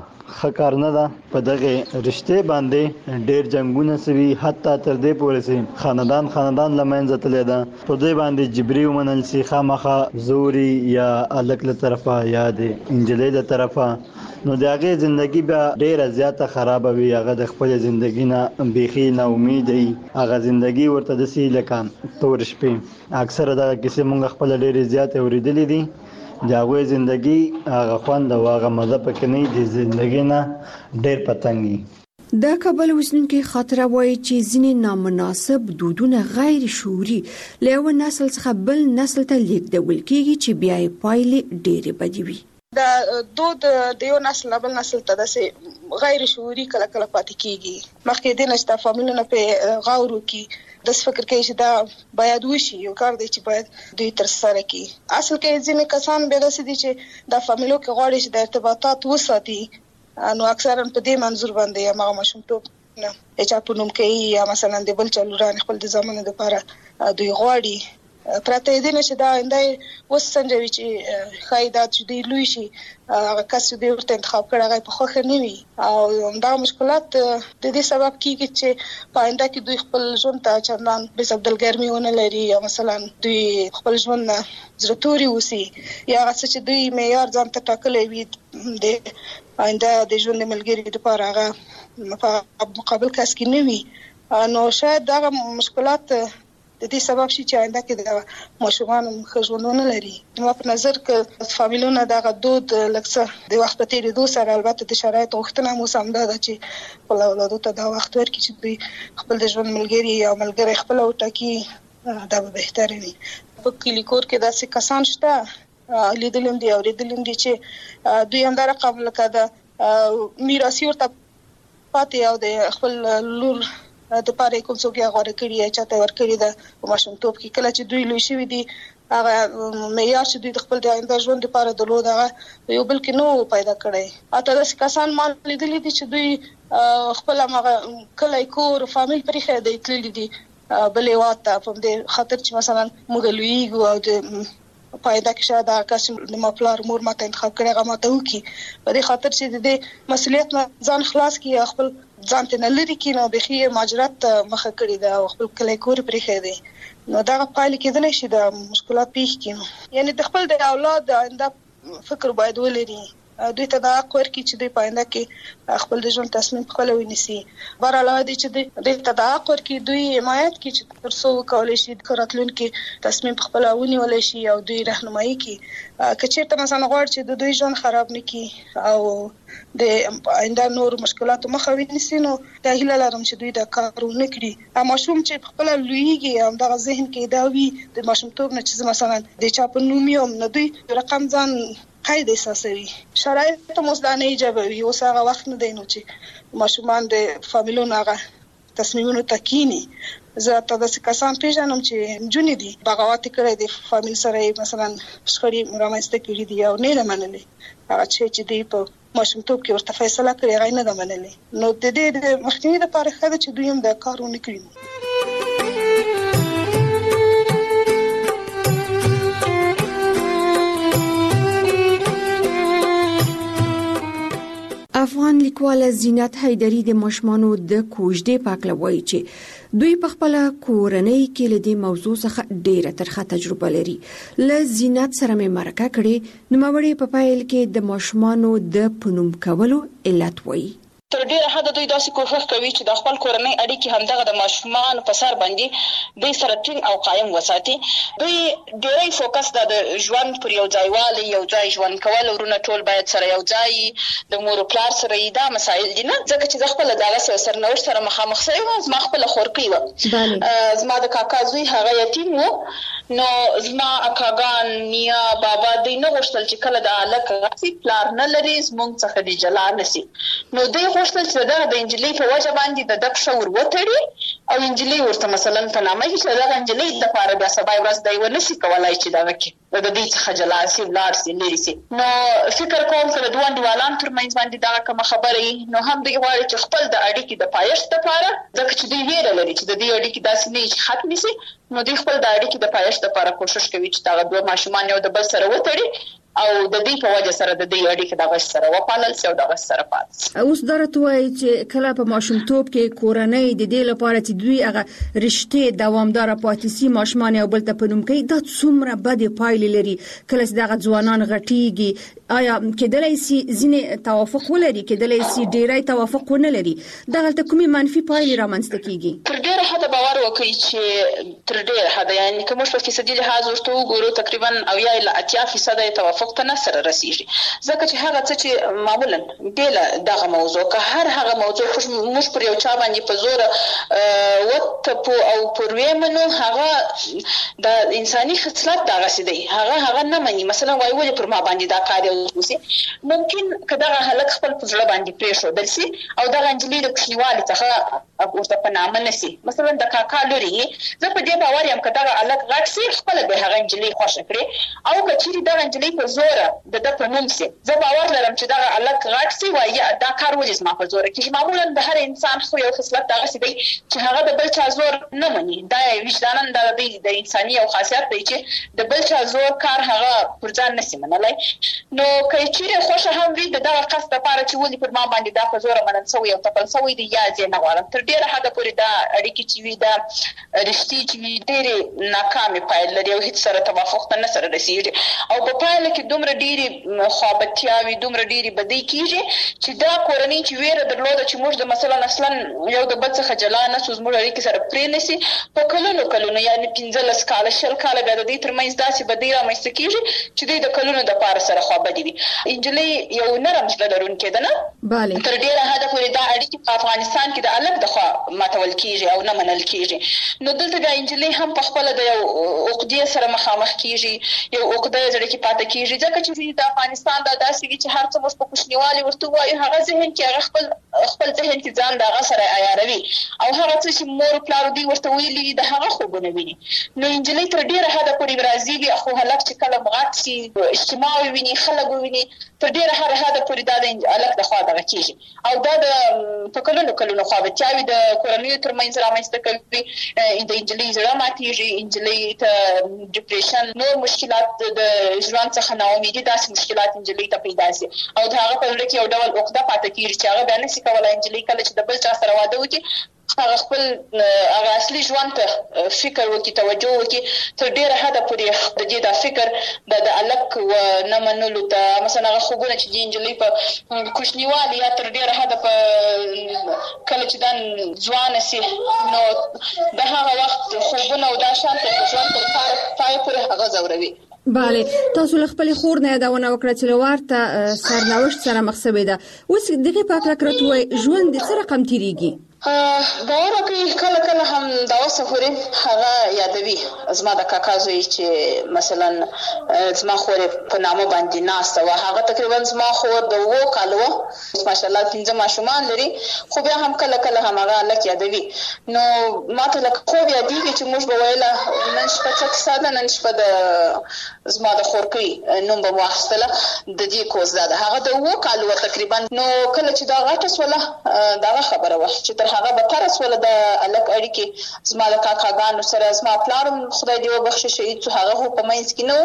خکار نه ده په دغه رشته باندې ډېر جنگونه سوي حتی تر دې پورې سي خاندان لمنځه تللی ده په دې باندې جبري ومنل سي خامخا زوري یا الک له طرفه یا د انجلۍ له طرفه نو دغه ژوندۍ به ډېر زیاته خراب وي هغه د خپل ژوندۍ نه بيخي نه امید وي هغه ژوندۍ ورته د سي لکه تور شپې اکثره دغه کیسه مونږ خپل ډېر زیاته اوریدلې دي داغه ژوندۍ هغه خوند او هغه مزه پکې نه دي ژوندۍ نه ډېر پتنګي د کابل وسنونکو خاطره وایي چې ځینې نامناسب دودونه غیر شعوري له نسل څخه بل نسل ته لیږدول کیږي چې بیا یې پایلې ډېرې بدې وي د دود د یو نسل بل نسل ته د غیر شعوري کله پاتې کیږي مخکې د نشته فامیلونو په غاورو کې د فکر کې چې دا باید وشي یو کار دی چې باید دوی تر سره کی اصل کې ځینې کسان به داسې دي چې د فامیلو کې غواړي چې د ارتباطات وساتي نو اکثرا په دې منظور باندې هغه ماشومتوب نه چې په نوم کې یا مثلا د بل چلوران خپل د زمانه لپاره دوی غواړي پراته دي چې دا اندای وسنجوي چې خایدات چې دی لوي شي هغه کس دې ورته انتخاب کړی هغه په خوخه نه وي او دا مشکلات د دې سبب کیږي چې پاینده کې دوی خپل ژوند ته چندان به سبدلګرمي ونه لري یا مثلا دوی خپل ژوند زړتوري وسی یا چې دوی معیار ځان ته ټاکلې وي د پاینده د ژوند ملګری لپاره هغه په مقابل کس کې نه وي نو شاید دا مشکلات د دې سبب شي چې آینده کې د ماشومان خژونونه لري نو په نظر کې فامیلونه دغه دود لکه د وخت په تیریدو سره البته د شرایط غوښتنه مو سم ده چې خپل اولادو ته دا وخت ورکړي چې دوی خپل د ژوند ملګری یا ملګری خپل وټاکي دا به بهتره وي په کلی کور کې داسې کسان شته لیدلم دي اوریدلم دي چې دوی هم دا رقم لکه د میراثي ورته پاتې او د خپل لور د پاره کوم څوک یې غوړه کړی یا چاته ور کړی ده په ماشومتوب کې کله چې دوی لوي شوی دي هغه معیار چې دوی خپل د آینده ژوند لپاره درلود هغه یو بل کې نو پیدا کړی اته داس کسان مال لیدلې دي چې دوی خپل هغه کله کور فامیل پرې خې دی تللی دي بلې واته په دې خاطر چې مثلا موږ لویګو او د پایدا کې شاید کس د مپلار مور ماته انتخاب کړي هغه ماته وکي په دې خاطر چې د مسولیت ځان خلاص کړي خپل ځان ته نلري کې نو بخي ماجرات مخه کړي دا خپل کلی کور پرې خېدي نو دا پایله کېدل شي د مشکلات پیښ کړي یعنی د خپل د اولاد آینده فکر باید ولري دوی ته دا اقور کی چې دوی پاینده کې خپل د ژوند تصمیم خپل ونیسي بهر علاوه دي چې دوی ته دا اقور کی دوی حمایت کی چې ترڅو کولای شي کاراتلون کې تصمیم خپل ونیول شي او دوی راهنمایي کی کچېرته مثلا غواړي چې د دوی ژوند خراب نکړي او د آینده نور مشکلات مخه ونیسي نو دا هیله لرم چې دوی دا کار ونه کړي ماشوم چې خپل لویږي هم د ذهن کې دا وي د ماشومتوب نه چې مثلا د چا په نوم یو نو دوی رقم ځان قید احساسوي شرایط مزدانه ایجابوي اوس هغه وخت نه دی نو چې ماشومان د فامیلونو هغه تصمیمونو تکینی زه ته د کسان پیژنم چې جونې دي بغاوت کړي د فامیل سره مثلا شخړې رامنځته کړي دي او نه منلي هغه چې دی په ماشومتوب کې ورته فیصله کړې غي نه منلي نو د دې د مخنیوي لپاره خاله چې دوی هم د کارونه کړی افغان لیکواله زینت حیدری د ماشومانو د کوژدې پاکله وایي چې دوی په خپل کورنۍ کې له دې موضوع څخه ډېره ترخه تجربه لري له زینت سره مې مرکه کړې نو مړې په پایل کې د ماشومانو د پنوم کولو علت وایي تر ډیره حد دوی داسې کوښښ کوي چې د خپل کورنۍ اړیکې همدغه د ماشومان په سر باندې دوی سره ټینګ او قایم وساتي دوی ډیری فوکس د ژوند پر یو ځایوالي یو ځای ژوند کول ورونه ټول باید سره یو ځای د مور او پلار سره دا مسایل دي نه ځکه چې خپل دغه سرنوشت سره مخامخ سوی و زما خپل خورقي و زما د کاکا زوی هغه یتیم و نو زما اکاګان نیا بابا دوی نه غوښتل چې کله د الک غسی پلار نه لري زموږ څخه دی جلا نسی نو دوی غوښتل چې د انجلۍ په وجه باندې د دک شور وتړي او انجلۍ ورته مثلا په نامه کې د انجلۍ د لپاره د سبا ورځ دی ونسی کولای چې دا وکړي د دې څخه جلا سي ولار سي لري سي نو فکر کوم چې دوه دیوالان ترمنځ باندې دا کوم خبرې نو هم د غواړي چې خپل د اړیکې د پایښت لپاره ځکه چې دوی ویره لري چې د دې اړیکې داسې نه ختم شي نو دوی خپل د اړیکې د پایښت لپاره کوشش کوي چې دا دوه ماشومان یو د بل سره وتړي او د دې په وجه سره د دې اړیکې د غش سره وپالل شي او د غش سره پات اوس درته وایي چې کله په ماشومتوب کې کورنۍ د دې لپاره چې دوی هغه رشتې دوامدار پاتې سي ماشومان یو بل ته پنوم کوي دا څومره بد پایلې لري کله چې دغه ځوانان غټيږي آیا کېدلای شي ځینې توافق ولري کېدلای شي ډیری توافق ونه لري دغه ته کومي منفي پایلې رامنځته کیږي تر ډیره حد باور وکړي چې تر ډیره حد یعنی کوم په فیصدي لحاظ ورته وګورو تقریبا او یا 80% توافق ته نه سره رسیږي ځکه چې هغه څه چې معمولا بل دغه موضوع که هغه موضوع موږ پر یو چا باندې په زور وت او پروي منو هغه د انساني خصلت دغه سدي هغه نه مني مثلا وای ولې پر ما باندې دا کار وسی ممکن کداغه هلک خپل په ځړ باندې پریښو دلسي او دغه انجلۍ د کلیوالي څخه ورته په نامه نسی مثلا د کاکا لوري زه په دې باور یم کداغه هلک غټ سي خپل به هغه انجلۍ خوښ کړي او کچېری دغه انجلۍ په زور د په نوم سي زه باور لرم چې دا الک غټ سي وایي دا کار ولې ما په زور کې معمولا د هر انسان خو یو خصلت دغه سي دی چې هغه د بل چا زور نه مني دا وجدانن د انساني او خاصیت دی چې د بل چا زور کار هغه پر ځان نسی منلای نو کچېره خوشا هم وي دغه قصد لپاره چې ولې پر ما باندې دا په زور منن سوی او تپل سوی دی یا ځې نه غواړم تر ډیره حد پورې دا اړیکې چې وي دا رښتې چې وي ډېرې ناکامې پایلې لري او هیڅ سره توافق ته نه سره رسیږي او په پایله کې دومره ډېری خوابتیاوي دومره ډېری بدی کیږي چې دا کورنۍ چې ویره درلوده چې موږ د مثلا اصلا یو د بل څخه جلا نه سوز موږ اړیکې سره پرې نسی په کلونو یعنی 15 کاله شل کاله بیا د دې ترمنځ داسې بدی رامنځته کیږي چې دوی د کلونو د پاره سره خوابدي وي انجلۍ یو نرم زړه لرونکې ده نه bale تر ډیره حد پورې دا اړیکې په افغانستان کې د الګ د خوا ماتول کیږي او نه منل کیږي نو دلته د انجلۍ هم په خپل د یو عقدې سره مخامخ کیږي یو عقده زړه کې پاتې کیږي ځکه چې د افغانستان د داسې وی چې هر څه مس په کوشنیوالي ورته وایي هغه ذهن کې هغه خپل ذهن کې ځان دغه سره عیاروي او هغه څه چې مور پلار دی ورته ویلي د هغه خوبونه ویني نو انجلۍ تر ډیره حد پورې راځي خو هلک چې کله مغات شي اجتماعي ویني خلک ویني تر ډیره حد پورې د الګ د خوا دغه کیږي او دا د په کلونو خوابتیاوي د کورنیو ترمنځ رامنځته کوي د انجلۍ زړه ماتېږي انجلۍ ته ډیپریشن نور مشکلات د ژوند څخه ناامیدي داسې مشکلات انجلۍ ته پیدا شي او د هغه په زړه کې یو ډول عقده پاتې کیږي چې هغه بیا نشي کولای انجلۍ کله چې د بل چا سره واده وکړي هغه خپل هغه اصلي ژوند ته فکر وکړي توجه وکړي تر ډیره حده پورې د دې دا فکر د الک و نه منلو ته مثلا هغه خوبونه چې د انجلۍ په کوچنیوالي یا تر ډیره حده په کله چې دا ځوان شي نو د هغه وخت خوبونه او دا شان ته ژوند تر پای پورې هغه ځوروي. بله تاسو له خپل خور نه یادونه وکړه چې لورته سرنوشت سره مخ شوې ده اوس دغه په اړه کړتوي ژوند د څه رقم تیریږي باور وکړئ کله هم دا وسفوري هغه یادوي زما د کاکا زوی چې مثلا زما خور په نامه باندې ناسته و هغه تقریبا زما خور د 2 کالو ماشاءالله 15 ماشومان لري خو بیا هم کله هم هغه لکه یادوي نو ماته لکه خو بیا دیږي چې موږ به ویله نن شپه څه ساده نن شپه د زما د خورکۍ نوم به واخستله د دې کوز ده هغه د 2 کالو تقریبا نو کله چې دا غټه سوله دا خبره و چې تر هغه به تر سوله د الک اړیکې زما د کاکاګانو سره زما پلارم خدای دې وبخښي شهید هغه په مینس کې نو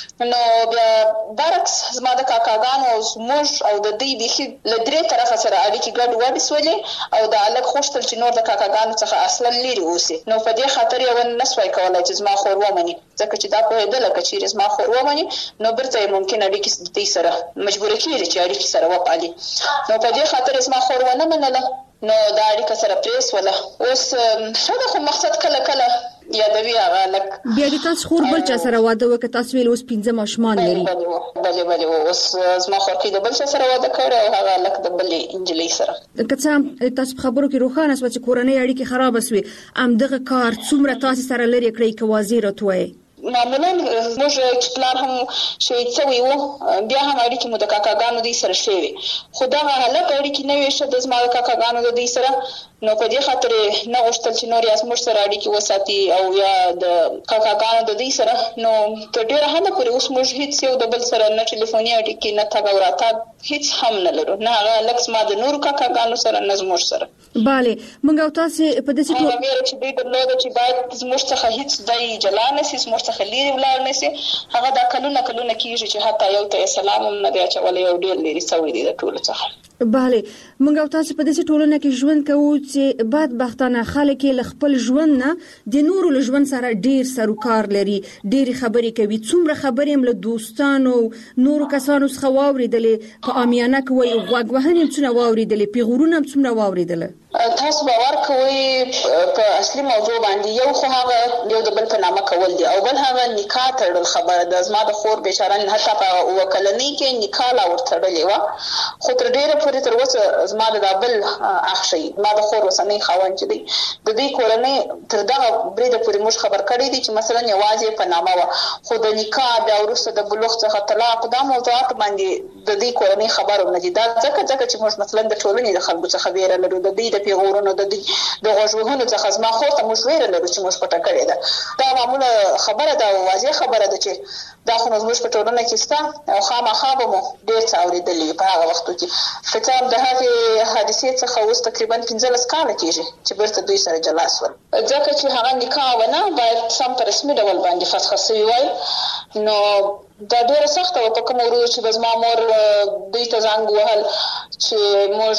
بیا برعکس زما د کاکاګانو موږ او د دې بيخي لدري طرفه سره اړیکې ګډ وډ سولې او د الک خوشتل چې نور د کاکاګانو څخه اصلا لري اوسې نو په دې خاطر یو نسوي کولای چې زما خور ومني ځکه چې دا په دې لکه چې زما خور ومني نو برته ممکن اړیکې دې سره مجبور کیږي چې اړیکې سره وپالي نو په دې خاطر زما خور ونه منله نو دا اړیکه سره پریس ولا اوس شاده خو مقصد کله یادوي هغه لک بیا د تاسو خور بل چا سره واده وکړ تاسو ویل اوس 15 ماشومان لري بله اوس زما خور کې د بل چا سره واده کړ او هغه لک د بل انجلۍ سره کڅه تاسو خبرو کې روخانه سوچ کورنۍ اړیکې خراب شوي ام دغه کار څومره تاسو سره لري کړی کوازی راتوي معمولا موږ چې پلان هم شهید شوی وو بیا هم اړیکې مو د کاکاګانو دې سره شوي خو دا هلک اړیکې نه وي شه د زما کاکاګانو د دې سره نو په دې خاطر نه غوښتل چې نور یې موږ سره اړیکې وساتي او یا د کاکاګانو د دې سره نو تر ډیره حده پورې اوس موږ هیڅ یو د بل سره نه ټلیفوني اړیکې نه تګ او راتګ هیڅ هم نه لرو نه هغه لکس ما د نور کاکاګانو سره نه زموږ سره bale موږ او تاسو په دې څه هغه ویل چې دوی درلود چې باید زموږ څخه هیڅ دای جلان نسی زموږ څخه لري ولر نسی هغه دا کلونه کیږي چې حتی یو ته سلام هم نه دی چولې یو ډیر لري سوي دي د ټول څخه bale موږ او تاسو په دې ټولنه کې ژوند کوو چې بدبختانه خلک له خپل ژوند نه د نورو له ژوند سره ډیر سروکار لري ډیر خبرې کوي څومره خبرې هم له دوستانو نورو کسانو څخه واوریدلې په امیانه کوي غوغوهنې څونه واوریدلې پیغورونه هم څومره واوریدل تاسو باور کوئ په اصلي موضوع باندې یو خو هغه یو د بل په نامه کول دي او بل هغه نکاح تړل خبره د زما د خور بیچاره حتی په وکلنۍ کې نکاح لا ورتړلې و خو تر ډیره پورې تر اوسه زما د بل اخشي ما د خور وسنۍ خوان چې دی د دې کورنۍ تر دغه بریده پورې موږ خبر کړی دي چې مثلا یوازې په نامه و خو د نکاح بیا وروسته د بلوغ څخه طلاق د موضوعات باندې د دې کورنۍ خبرونه نه دي دا ځکه چې موږ مثلا د ټولنې د خلکو څخه ویره لرو د دې پیغورونو د غوښوهونو څخه زما خو ته موږ ویره لرو چې موږ پټه کړې ده دا معموله خبره ده واضح خبره ده چې دا خو موږ په ټولنه کې ستا او خامخا به مو ډېر څه اورېدلې په هغه وختو کې فکر د هغې حادثې څخه اوس تقریبا 15 کاله کېږي چې بیرته دوی سره جلا شول ځکه چې هغه نکاح ونه باید سم په رسمي ډول باندې فسخ شوی وای نو دا ډیره سخته و په کوم ورو چې زما مور دوی ته زنګ وهل چې موږ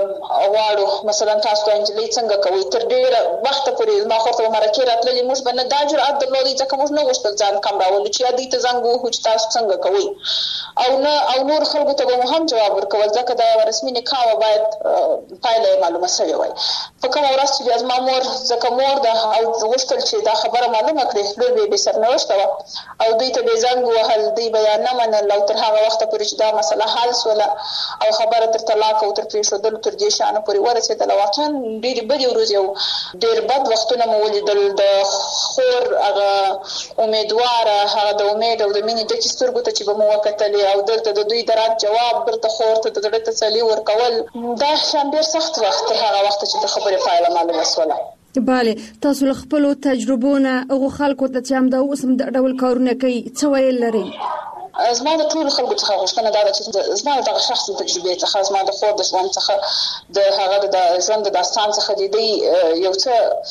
غواړو مثلا تاسو ته انجلۍ څنګه کوي تر ډیره وخت پورې زما خور ته مرکه راتللې موږ باندې دا جرأت درلودي ځکه موږ نه غوښتل ځان کم راولو چې دوی ته زنګ وهو چې تاسو څنګه کوي او نور خلکو ته به هم جواب ورکول ځکه دا رسمي نکاح باید پایله معلومه شوی وای په کوم ورځ چې زما مور ځکه مور ده او غوښتل چې دا خبره معلومه کړي لور به سرنوشت و او دوی ته به زنګ وهل دی بیان نه منل او تر هغه وخت پورې چې دا مسله حل شوله او خبره تر طلاق او تر پریښودل تر دې شانه پورې ورسېدله واقعا ډېرې بدې ورځې او ډېر بد وختونه مو ولیدل د خور هغه امیدواره هغه د امید او د مینې ډکې سترګو ته چې به مو وکتلې او دلته د دوی د رد جواب برته خور ته د زړه تسلي ورکول دا شان ډېر سخت وخت تر هغه وخت چې د خبرې پایله معلومه شوله bale تاسو له خپل تجربو نه او خلکو ته چې هم دا اوس هم د ډول کارونه کوي څه ویل لري زما د ټول خلکو څخه غوښتنه دا ده چې زما د شخصي تجربې څخه زما د خور د ژوند څخه د هغه د ژوند د داستان څخه د دې یو څه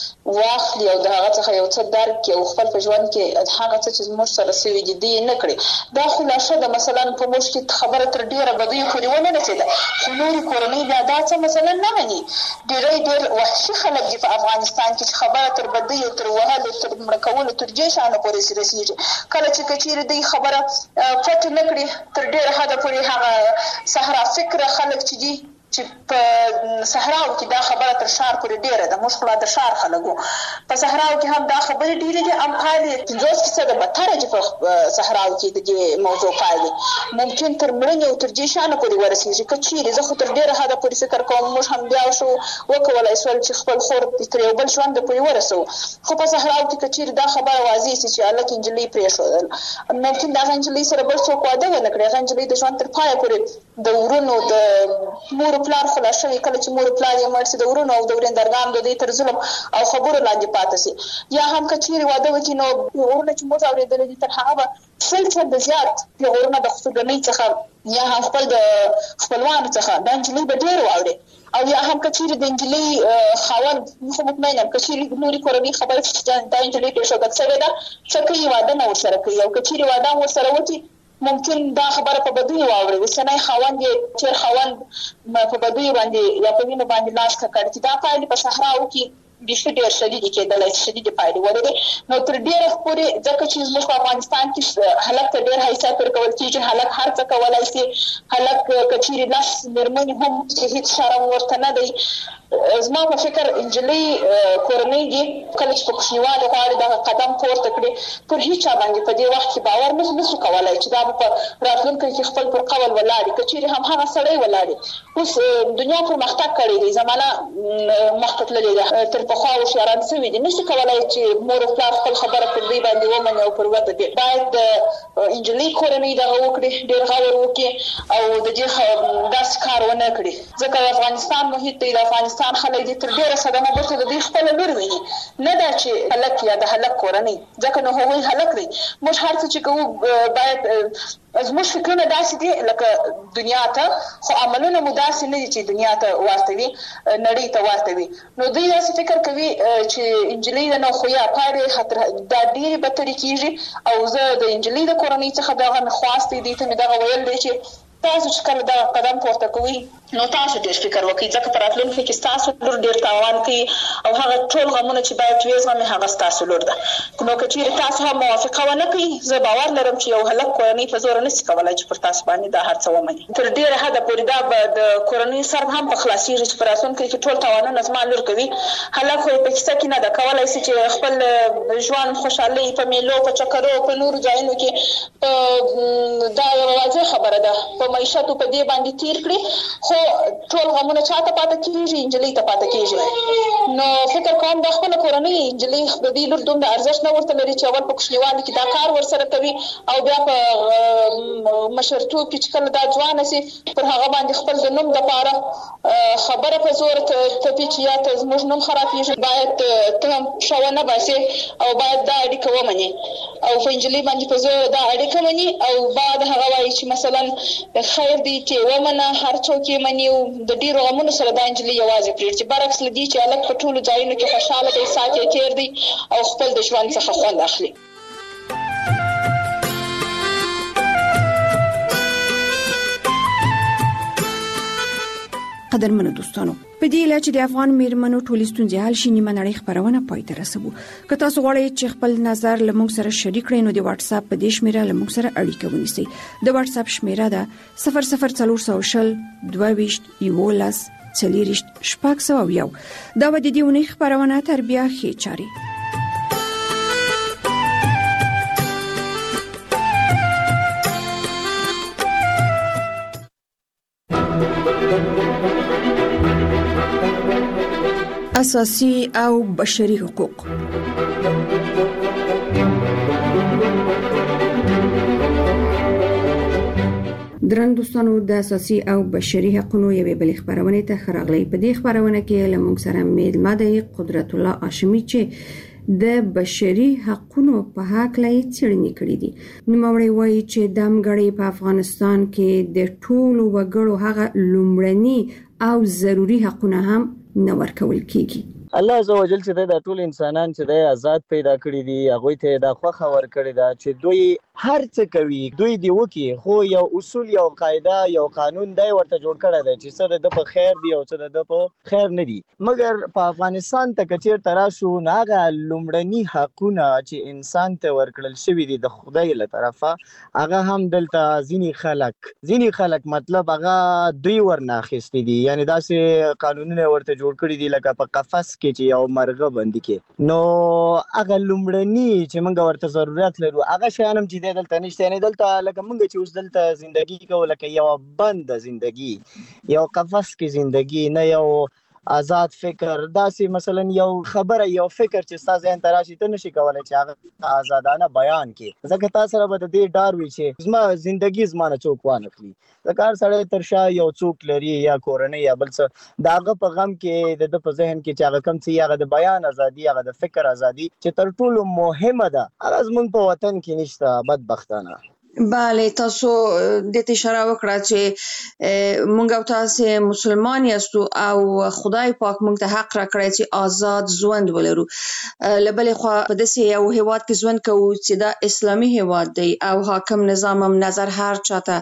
واخلي او د هغه څخه یو څه درک او خپل په ژوند کې هغه څه چې موږ سره سوي دي نه کړي. دا خلاصه ده مثلا په موږ کې خبره تر ډیره بدوي پورې ونه رسیده، خو نورې کورنۍ بیا دا څه مثلا نه مني. ډېر وحشي خلک دي په افغانستان کې چې خبره تر بدوي او تر وهلو تر مړه کولو تر دې شانه پورې رسیږي. کله چې کچېرې دوی خبره پټ نه کړي تر ډېره حده پورې هغه صحرا فکره خلک چې دي چې په صحراو کې دا خبره تر شار پورې ډیره ده. موږ خو د شار خلکو په صحراو کې هم دا خبرې ډیرې دي. ام پایلې 50% د بتره چې په صحراو کې د موضوع پایلې ممکن تر مړینې او تر دې شانه پورې ورسېږي. که چیرې زه خو تر ډیره حده پورې فکر کوم موږ هم بیا شو وکولای شول چې خپل خور تر یو بل ژوند پورې ورسو. خو په صحراو کې که چیرې دا خبره واضح شي چې هلک نجلۍ پرېښودل، ممکن د هغه نجلۍ سره بل څوک واده ونه کړي، هغه نجلۍ د ژوند تر پایه پورې د ورونو د مور پلار خلاص شوی. کله چې مور پلار یې مړ شي د ورونو او د ورندرګانو د دې تر ظلم او خبرو لاندې پاتې شي. یا هم که چیرې واده وکړي نو ورونه چې موږ اورېدلي دي تر هغه به 100% زیات ورونه د خصوصي څخه یا هم خپل د خپلوانو څخه د نجلۍ به ډېر واوري. او یا هم که چیرې د نجلۍ خاوند خو مطمئن یم که چیرې نورې کورنۍ خبره چې دا نجلۍ پرېښودل شوې ده څه کوي واده نه ورسره کوي. او که چیرې واده هم ورسره وکړي ممکن دا خبره په بدوی واوري. اوسنی خاوند یې چې خاوند په بدوی باندې یا په وینو باندې لاس کړ چې دا پایلې په صحراو کې بیخي ډېر شدید کېدلی شدید پایلې ولري. نو تر ډېره پورې ځکه چې زموږ په افغانستان کې هلک ته ډېر حیثیت ورکول کېږي، هلک هر څه کولی شي، هلک که چیرې لس مېرمنې هم چې هېڅ شرم ورته نه دی. زما په فکر نجلۍ کورنۍ دي کله چې په کوچنیوالي غواړي دغه قدم پورته کړي پر هېچا باندې په دې وخت کې باور نشو کولی چې دا به په راتلونکي کې خپل پر قول ولاړي. که چیرې هم هغه سړی ولاړي. اوس دنیا پرمختګ کړی دی، زمانه مخته تللې ده، تر پخوا هوښیاران شوي دي، نشي کولی چې مور او پلار خپل خبره پر دوی باندې ومني او پر وده دي. باید د نجلۍ کورنۍ دغه وکړي، ډېر غور وکړي او د دې داسې کار ونه کړي. ځکه د افغانستان محیط دی، د افغانستان خلک دي تر ډېره صدمه برخه د دوی خپله لور ویني، نه دا چې هلک یا د هلک کورنۍ، ځکه نو هغوی هلک دی. موږ هر څه چې کوو باید زموږ فکرونه داسې دي لکه دنیا ته، خو عملونه مو داسې نه دي چې دنیا ته ورته وي، نړۍ ته ورته وي. نو دوی داسې فکر کوي چې نجلۍ ده نو خو یا پایلې دا ډېرې بدترې کېږي. او زه د نجلۍ د کورنۍ څخه دغه خواست دی، دوی ته مې دغه ویل دی چې تاسو چې کله دا قدم پورته کوئ نو تاسو ډېر فکر وکړئ، ځکه په راتلونکي کې ستاسو لور ډېر تاوان کوي او هغه ټول غمونه چې باید وزغمي هغه ستاسو لور ده. نو که چیرې تاسو هم موافقه ونه کړئ، زه باور لرم چې یو هلک کورنۍ په زور نشي کولی چې پر تاسو باندې دا هر څه ومني. تر ډېره حده پورې دا به د کورنۍ سر هم په خلاصېږي چې په راتلونکي کې ټول تاوانونه زما لور کوي. هلک خو په کیسه کې نه ده کولی شي چې خپل ژوند خوشحالۍ په میلو په چکرو په نورو ځایونو کې دا یوه واضح خبره ده په معیشت په دې باندې تیر کړي، خو ټول غمونه چاته پاتې کېږي؟ نجلۍ ته پاتې کېږي. نو فکر کوم د خپله کورنۍ نجلۍ د دې لور دومره ارزښت نه ورته لري چې اول په کوچنیوالي کې دا کار ورسره کوي او بیا په مشرتوب کې چې کله دا ځوانه شي پر هغه باندې خپل د نوم دپاره خبره په زور تپي چې یا ته زموږ نوم خرابېږي. باید ته هم ښه ونه باسې او باید دا اړیکه ومنې او په نجلۍ باندې په زور دا اړیکه مني او بعد هغه وایي چې مثلا خیر دی چې ومنه، هر څوک یې مني او د ډېرو غمونو سره دا نجلۍ یوازې پرېږدي. برعکس له دې چې هلک په ټولو ځایونو کې خوشحاله دی، ساعت یې تېر دی او خپل د ژوند څخه خوند اخلي. قدرمنو دوستانو، په دې اله چې د افغان میرمنو ټولې ستونزې حل شي نیمه نړۍ خبرونه پای ته رسوو. که تاسو غواړئ چې خپل نظر له موږ سره شریک کړئ نو د واتس اپ په دې شمیره له موږ سره اړیکه ونیسئ. د واتس اپ شمیره ده 00400 22 11 40 601. دا و د دې ونې خبرونه تر بیا ښې چاري. اساسي او بشري حقوق. درن دوستانو، د اساسي او بشري حقوقو یوې بلې خبرونه ته خراغلي. په دې خبرونه کې لمونږ سره میلمه دی قدرت الله هاشمي چې د بشري حقوقو په حق لای څېړنې کړې دي. نوموړی وایي چې د امګړې په افغانستان کې د ټولو وګړو هغه لومړني او ضروري حقونه هم نه ورکول کیږي. الله عزوجل چې د ټول انسانان چې د آزاد پیدا کړی دي هغه ته د خوخه ور کړی دا چې دوی هر څه کوي دوی دی وکي خو یو اصول یو قاعده یو قانون دی ورته جوړ کړی دی چې څه د په خیر دی او څه د په خیر نه دی. مګر په افغانستان ته کچیر تراشو ناغه لومړني حقونه چې انسان ته ورکړل شوی دي د خدای له طرفه هغه هم دلته ځینی خلک مطلب هغه دوی ورناخستې دي یعنی داسې قانونونه ورته جوړ کړی دي لکه په قفس کې چې یو مرغه باندې کې نو هغه لومړني چې موږ ورته ضرورت لرو هغه شانم چې دلته نشته نه دلته لکه موږ چې اوس دلته ژوندۍ کوو لکه یو بند ژوندۍ یو قفس کې ژوندۍ نه یو آزاد فکر داسې مثلا یو خبره یو فکر چې تاسو ځین تراشي ته نشي کولای چې هغه آزادانه بیان کړي ځکه تاسو سره به د دې ډار وي چې زما ژوندۍ زمانه څوک وانه کړی ځکه سړی تر شا یو څوک لري یا کورنۍ یا بل څه داغه په غم کې د په ذهن کې چې هغه کم څه هغه د بیان ازادي هغه د فکر ازادي چې تر ټولو مهمه ده هغه زمونږ په وطن کې نشته بدبختانه. بله تاسو د ته اشاره وکړه چې مونږ او تاسو مسلمان یاستو او خدای پاک مونږ ته حق راکړی چې آزاد ژوند ولرو. لبلې خو په داسې یو هیواد کې ژوند کوو چې دا اسلامي هیواد دی او حاکم نظام هم نظر هر چاته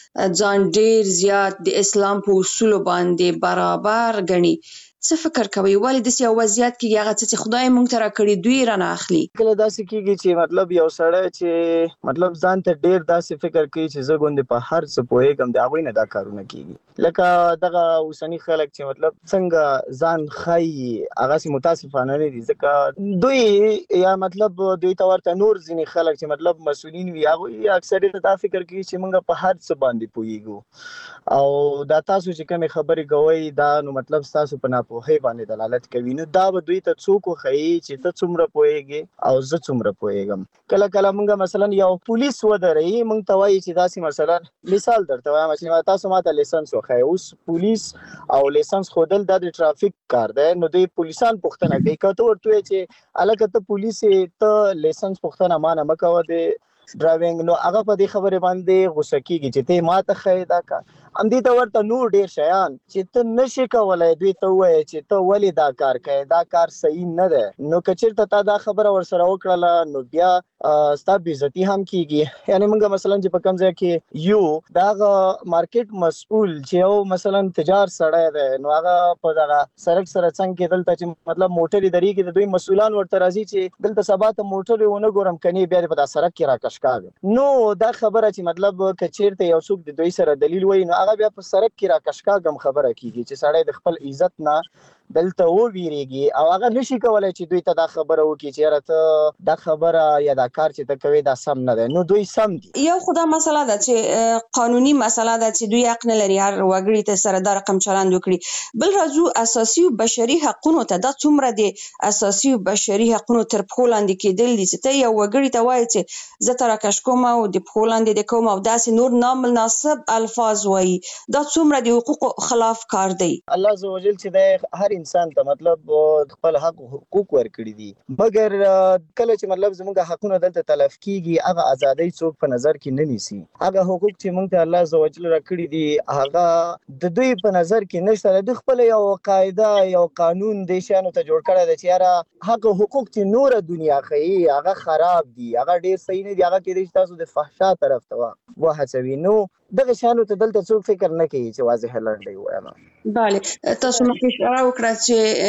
ځان ډیر زیات د اسلام په اصول باندې برابر ګڼي. څه فکر کوي ولې د سیاست وضعیت کې هغه چې خدای مونږ ته راکړي دوی رانه اخلي؟ کله داسې کیږي چې مطلب یو سړی چې مطلب ځان ته ډیر داسې فکر کوي چې زه ګوندې په هر څه پوهېږم د هغوی نه دا کارونه کیږي لکه دغه اوسني خلک چې مطلب څنګه ځان ښایي هغسې متاسفانه نه دي ځکه دوی یا مطلب دوی ته ورته نور ځینې خلک چې مطلب مسؤلین وي هغوی اکثریت دا فکر کوي چې موږ په هر څه باندې پوهېږو او دا تاسو چې کومې خبرې کوئ دا نو مطلب ستاسو په ناپوهۍ باندې دلالت کوي نو دا به دوی ته څوک وښیي چې ته څومره پوهېږې او زه څومره پوهېږم. کله موږ مثلا یو پولیس ودروي موږ ته وایي چې داسې مثلا مثال درته وایم چې تاسو ماته لیسنس وښایئ اوس پولیس او لیسنس ښودل دا د ټرافیک کار دی نو دوی پولیسان پوښتنه کوي که ته ورته وایې چې هلکه ته پولیس یې ته لیسنس پوښتنه ما نه مه کوه د ډرایوینګ نو هغه په دې خبرې باندې غوسه کیږي چې ته ماته ښایې دا کار همدې ته ورته نور ډیر شیان چې ته نشي کولای دوی ته ووایې چې ته ولې دا کار کوې دا کار صحیح نه دی نو که چېرته تا دا خبره ورسره وکړله نو بیا ستا بېعزتي هم کیږي یعنې موږ مثلا چې په کوم ځای کې یو د هغه مارکیټ مسؤل چې یو مثلا تجار سړی دی نو هغه په دغه سړک سره څنګ کې دلته چې مطلب موټرې درېږي د دوی مسؤلان ورته راځي چې دلته سبا ته موټرې ونه ګورم کنې بیا دې په دا سړک کې راکشکاږم نو دا خبره چې مطلب که چېرته یو څوک د دوی سره دلیل وایي نو هغه بیا په سړک کې راکشکاږم خبره کیږي چې سړی د خپل عزت نه دلته وویریږي او هغه نشي کولای چې دوی ته دا خبره وکړي چې یاره ته دا خبره یا دا کار چې ته کوې دا سم نه دی نو دوی سم دي. یو خو دا مسله ده چې قانوني مسله ده چې دوی حق نه لري هر وګړي ته سره دا رقم چلند وکړي. بل راځو اساسي او بشري حقوقو ته دا څومره د اساسي او بشري حقوقو تر پښو لاندې کېدل دي چې ته یو وګړي ته وایې چې زه تراکش کوم او د پښو لاندې د کوم او داسې نور نامناسب الفاظ وایي دا څومره د حقوقو خلاف کار دی. الله عزوجل چې د هر انسان ته مطلب خپل حق حقوق ورکړي دي مګر کله چې مطلب زموږ حقونه دلته تلف کیږي هغه ازادي څوک په نظر کې نه نیسي هغه حقوق چې موږ ته الله عزوجل راکړي دي هغه د دوی په نظر کې نشته د خپل یو قاعده یو قانون د شانو ته جوړ کړی دی چې یاره حق حقوق چې نور دنیا ښیي هغه خراب دي هغه ډیر صحیح نه دي هغه کېدای شي تاسو د فحشا طرف ته وهڅوي نو دغه شانو ته دلته څوک فکر نه کوي چې واضح لنډۍ ووایم. بله تاسو مخکې اشاره وکړه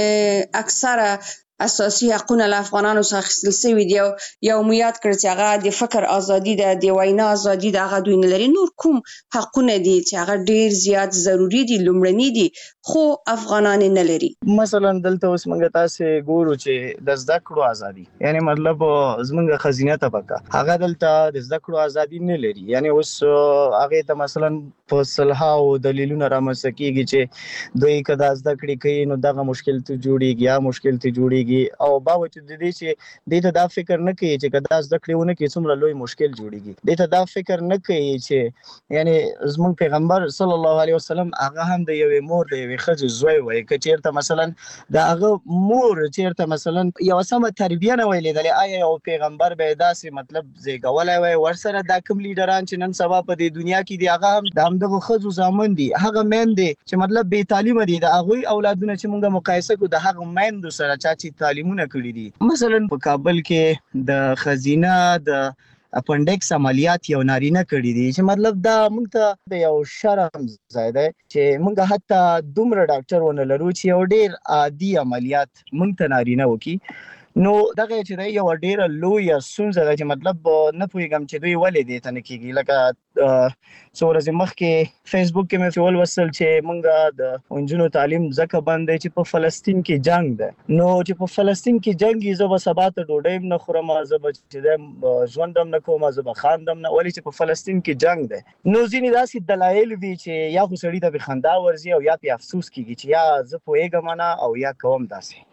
چې اکثره اساسي حقوقونه له افغانانو څخه اخیستل شوي دي یو مو یاد کړ چې هغه د فکر ازادي ده د وینا ازادي ده هغه دوی نه لري نور کوم حقونه دي چې هغه ډیر زیات ضروری دي لومړني دي خو افغانان نه لري. مثلا دلته اوس موږ تاسو ګورو چې د زده کړو ازادي یعنی مطلب زموږ خزینه طبقه هغه دلته د زده کړو ازادي نه لري یعنی اوس هغه ته مثلا په صلحاو دلیلونه رامنځته کیږي چې دوی کدا زده کړې کوي نو دغه مشکل ته جوړیږي یا مشکل ته جوړیږي کیږي او باوجود د دې چې د ته دا فکر نه کوي چې کدا زده کړونه کې څومره لوی مشکل جوړیږي د ته دا فکر نه کوي چې یعنی زموږ پیغمبر صلی الله علیه وسلم هغه هم د یوې مور د یوې ښځې زوی وای کچیرته مثلا د هغه مور چیرته مثلا یو سم تربیه نه ویلې د آیا یو پیغمبر به داسې مطلب زیږولای وای ورسره د کوم لیډران چې نن سبا په دې دنیا کې دی هغه هم د همدغه ښځو زامن دي هغه میندې چې مطلب بې تعلیمه دي د هغوی اولادونه چې موږ مقایسه کوو د هغه میندو سره چې تعلیمونه کړي دي مثلا په کابل کې د خزینه د اپنډکس عملیات یو نارینه کړی دی چې مطلب دا موږ ته د یو شرم ځای دی چې موږ حتی دومره ډاکټر ونه لرو چې یو ډیر عادي عملیات موږ ته نارینه وکي نو دغه چې دی یو ډیر لوی ستونزه ده چې مطلب نه پوهیږم چې دوی ولې دې ته نه کیږي لکه څو ورځې مخکې فیسبوک کې مې ولوستل چې موږ د نجونو تعلیم ځکه بند دی چې په فلسطین کې جنگ ده نو چې په فلسطین کې جنگ یې زه به سبا ته ډوډۍ نه خورم زه به چې ژوند هم نه کوم زه به خاندم نه ولې چې په فلسطین کې جنگ ده نو ځینې داسې دلایل وي چې یا خو سړي ته به خندا ورځي او یا پې افسوس کیږي چې یا زه پوهیږم نه او یا کوم داسې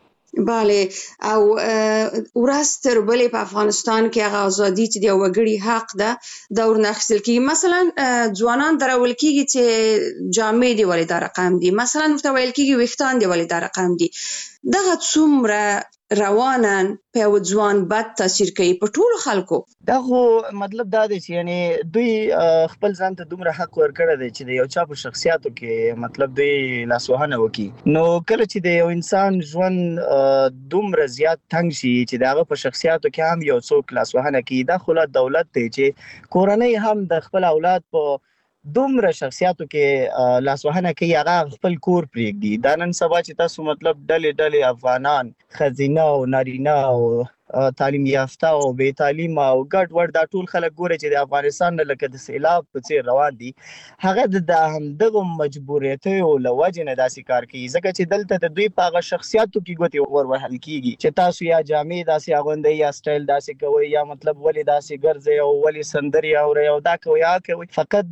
بله او ورځ تر بلې په افغانستان کې هغه ازادي چې د وګړي حق ده دا ورنه اخیستل کیږي مثلا ځوانان درول کیږي چې جامې دی ولې دا رقم دي مثلا ورته ویل کیږي ویښتان دی ولې دا رقم دي دغه څومره روانن په ځوان بد تاثیر کوي په ټولو خلکو دا خو مطلب دا دی چې یعنی دوی خپل ځان ته دومره حق ورکړی دی چې د یو چا په شخصیاتو کې مطلب دوی لاسوهنه وکړي نو کله چې د یو انسان ژوند دومره زیات تنګ شي چې د هغه په شخصیاتو کې هم یو څوک لاسوهنه کوي دا خو دولت دی چې کورنۍ هم د خپل اولاد په دومره شخصیاتو کې لاسوهنه کوي هغه خپل کور پرېږدي دا نن سبا چې تاسو مطلب ډلې افغانان خزینه او نارینه او تعلیم یافته او بې تعلیمه او ګډ وډ دا ټول خلک ګوري چې د افغانستان نه لکه د سیلاب په څیر روان دي هغه د همدغه مجبوریتیو له وجې نه داسې کار کوي ځکه چې دلته د دوی په هغه شخصیاتو کې ګوتې وروهل کیږي چې تاسو یا جامې داسې اغوندئ یا سټایل داسې کوئ یا مطلب ولې داسې ګرځئ او ولې سندرې اورئ او دا کوئ هغه کوئ فقط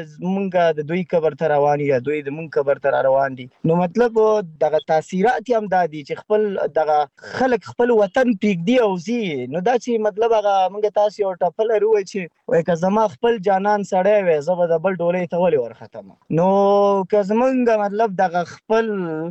موږ د دوی قبر ته روان یا دوی د موږ قبر ته روان دي نو مطلب دغه تاثیرات هم دا دي چې خپل دغه خلک خپل وطن پرېږدي او ځي نو دا چې مطلب هغه موږ تاسو یو ټپل لرو چې وای که زما خپل جانان سړی وي زه به د بل ډولۍ ته ولې ورختم نو که زمونږ مطلب دغه خپل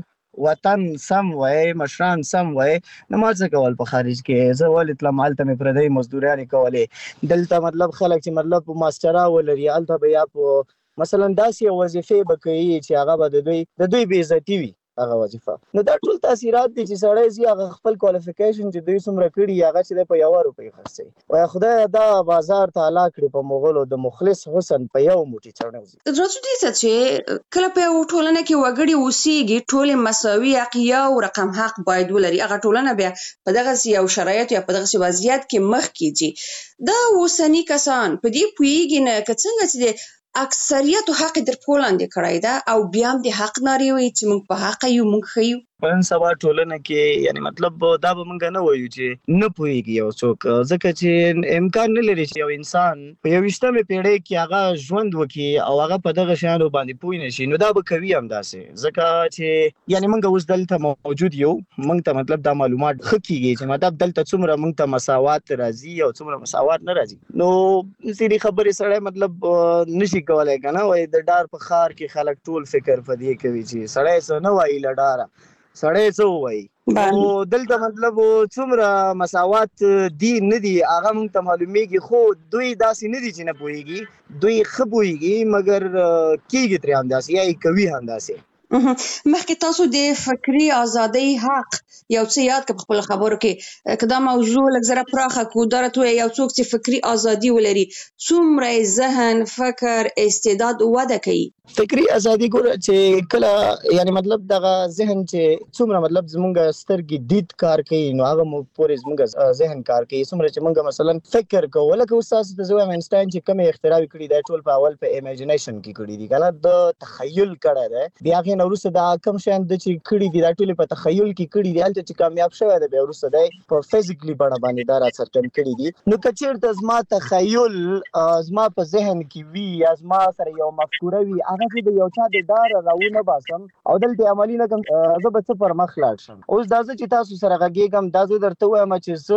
وطن سم وای مشران سم وای نو ما څه کول په خارج کې زه ولې تلم هلته مې پردۍ مزدوريانې کولې دلته مطلب خلک چې مطلب ماسترا ولري هلته به یا په مثلا داسې وظیفې به کوي چې هغه به د دوی بې عزتي وي هغه وظیفه نو دا ټول تاثیرات دي چې سړی زی هغه خپل کوالیفیکیشن چې دوی څومره کړي هغه چې په 1 روپۍ خرڅي وای خدای دا بازار ته علا کړی په مغولو د مخلص حسن په یو موټی چړنوزي راځو دې ته چې کله په ټولنه کې وګړي اوسېږي ټول مساوي حق او رقم حق باید ولري هغه ټولنه بیا په دغه یو شرایط یا په دغه وضعیت کې مخ کیږي دا اوسنی کسان په دې پویږي نه څنګه چې اکثریت حق در پولاندې کړای دا او بیا هم د حق ناری وي چې موږ په حق یو موږ خیو پرن سبا ټولنه کې یعنی مطلب دا به موږ نه وایو چې نه پوهیږي یو څوک ځکه چې امکان نه لري چې یو انسان په 21مه پیړۍ کې هغه ژوند وکړي او هغه په دغه شیانو باندې پوه نه شي نو دا به کوي هم داسې ځکه چې یعنی موږ اوس دلته موجود یو موږ ته مطلب دا معلومات خکېږي چې مطلب دلته څومره موږ ته مساوات راځي او څومره مساوات نه راځي نو سړي خبرې سره مطلب نشي کولای کنه وای د ډار په خار کې خلک ټول فکر پدې کوي چې سړی څه نه وایي لډاره سړی څه وایي او دلته مطلب څومره مساوات دي نه دي هغه موږ ته معلومیږي خو دوی داسې نه دي چې نه پوهیږي دوی ښه پوهیږي مګر کیږي ترې همداسې یا یې کوي همداسې مخکې تاسو د فکري ازادۍ حق یو څه یاد کړ په خپل خبرو کې کدا موضوع لږ زره پراخه کو درته یو څوک چې فکري ازادي ولري څومره ذهن فکر استعداد وده کوي فکری ازادي ګور چې کله یعنی مطلب دغه ذهن چې څومره مطلب زمونږ سترګې دید کار کوي نو هغه مو پورې زمونږ ذهن کار کوي څومره چې مونږ مثلا فکر کوو لکه استاد د زویم اینشتاین چې کوم اختراع کړی دی ټول په اول په ایمیجینیشن کې کړی دی کنه د تخیل کړه دی بیا غي نورسته دا کوم شان د چې کړی دی دا ټول په تخیل کې کړی دی البته چې کامیاب شوی دی بیا ورسته دی په فزیکلی بڼه باندې دا راڅرګند کړی دی نو کچیر د زما تخیل زما په ذهن کې وی یا زما سره یو مفکوره وی هغه چې د یو چا د ډار راونه باسم او دلته عملی نه کوم زه به څه پر مخ لاړ شم. اوس دا چې تاسو سره غږیږم دا زه درته وایم چې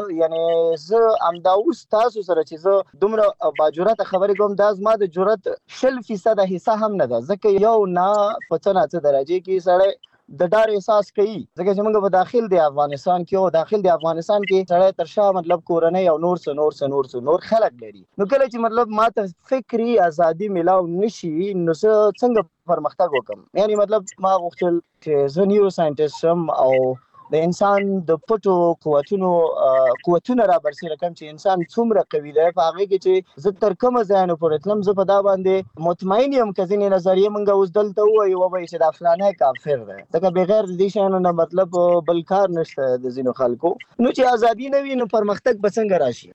زه امدا اوس تاسو سره چې زه دومره باجرته خبرې کوم دا زما د جرأت 0% حصہ هم نه ده ځکه یو نه پڅنه څه درجه کې سړی د ډار احساس کوي ځکه چې موږ په داخل د افغانستان کې او داخل د افغانستان کې سړی ترشا مطلب کورنۍ او نور خلک لري. نو کله چې مطلب ما ته فکری ازادي ملاو نشي نو څنګه پرمختګ وکم؟ یعنی مطلب ما غوښتل چې زه نیورو ساينټیست شم او د انسان د پټو قوتونه را برسېره کوم چې انسان څومره قوي دی په هغه کې چې زه تر کومه ځای نه پورې تلم زه په دا باندې مطمئن یم که ځینې نظریې موږ اوس دلته ووایو وایي چې دا فلانی کافر دی ځکه بغیر د دې شیانو نه مطلب بل کار نشته د ځینو خلکو. نو چې ازادي نه وي نو پرمختګ به څنګه راشي؟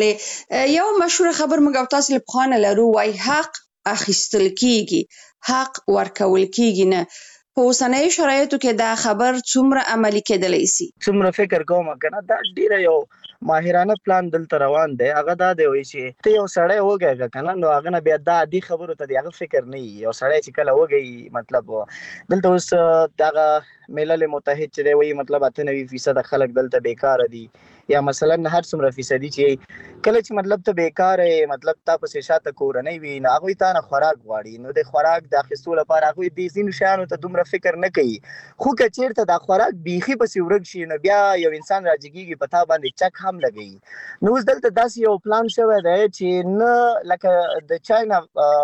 بله یو مشهور خبر موږ تاسو له پخوانه لرو وایي حق اخیستل کیږي حق ورکول کیږي نه. په اوسنۍ شرایطو کې دا خبر څومره عملي کېدلی شي؟ څومره فکر کوم کنه دا ډیره یو ماهرانه پلان دلته روان دی. هغه دا دی وایي چې ته یو سړی وګورې کنه نو هغه نه بیا دا عادي خبرو ته دی هغه فکر نه یو سړی چې کله وګوري مطلب دلته اوس دغه ملل متحد چې دی وایي مطلب 98% خلک دلته بیکار دي یا مثلا هر څومره فیصدي چې کله چې مطلب ته بیکار مطلب تا پسې شاته کورنۍ وي نو هغوی تا نه خوراک غواړي نو د خوراک د اخیستو لپاره هغوی دې ځینو شیانو ته دومره فکر نه کوي. خو که چېرته دا خوراک بیخي پسې ورک شي نو بیا یو انسان راجګېږي په تا باندې چک هم لګوي. نو اوس دلته داسې یو پلان شوی دی چې نه لکه د چاینا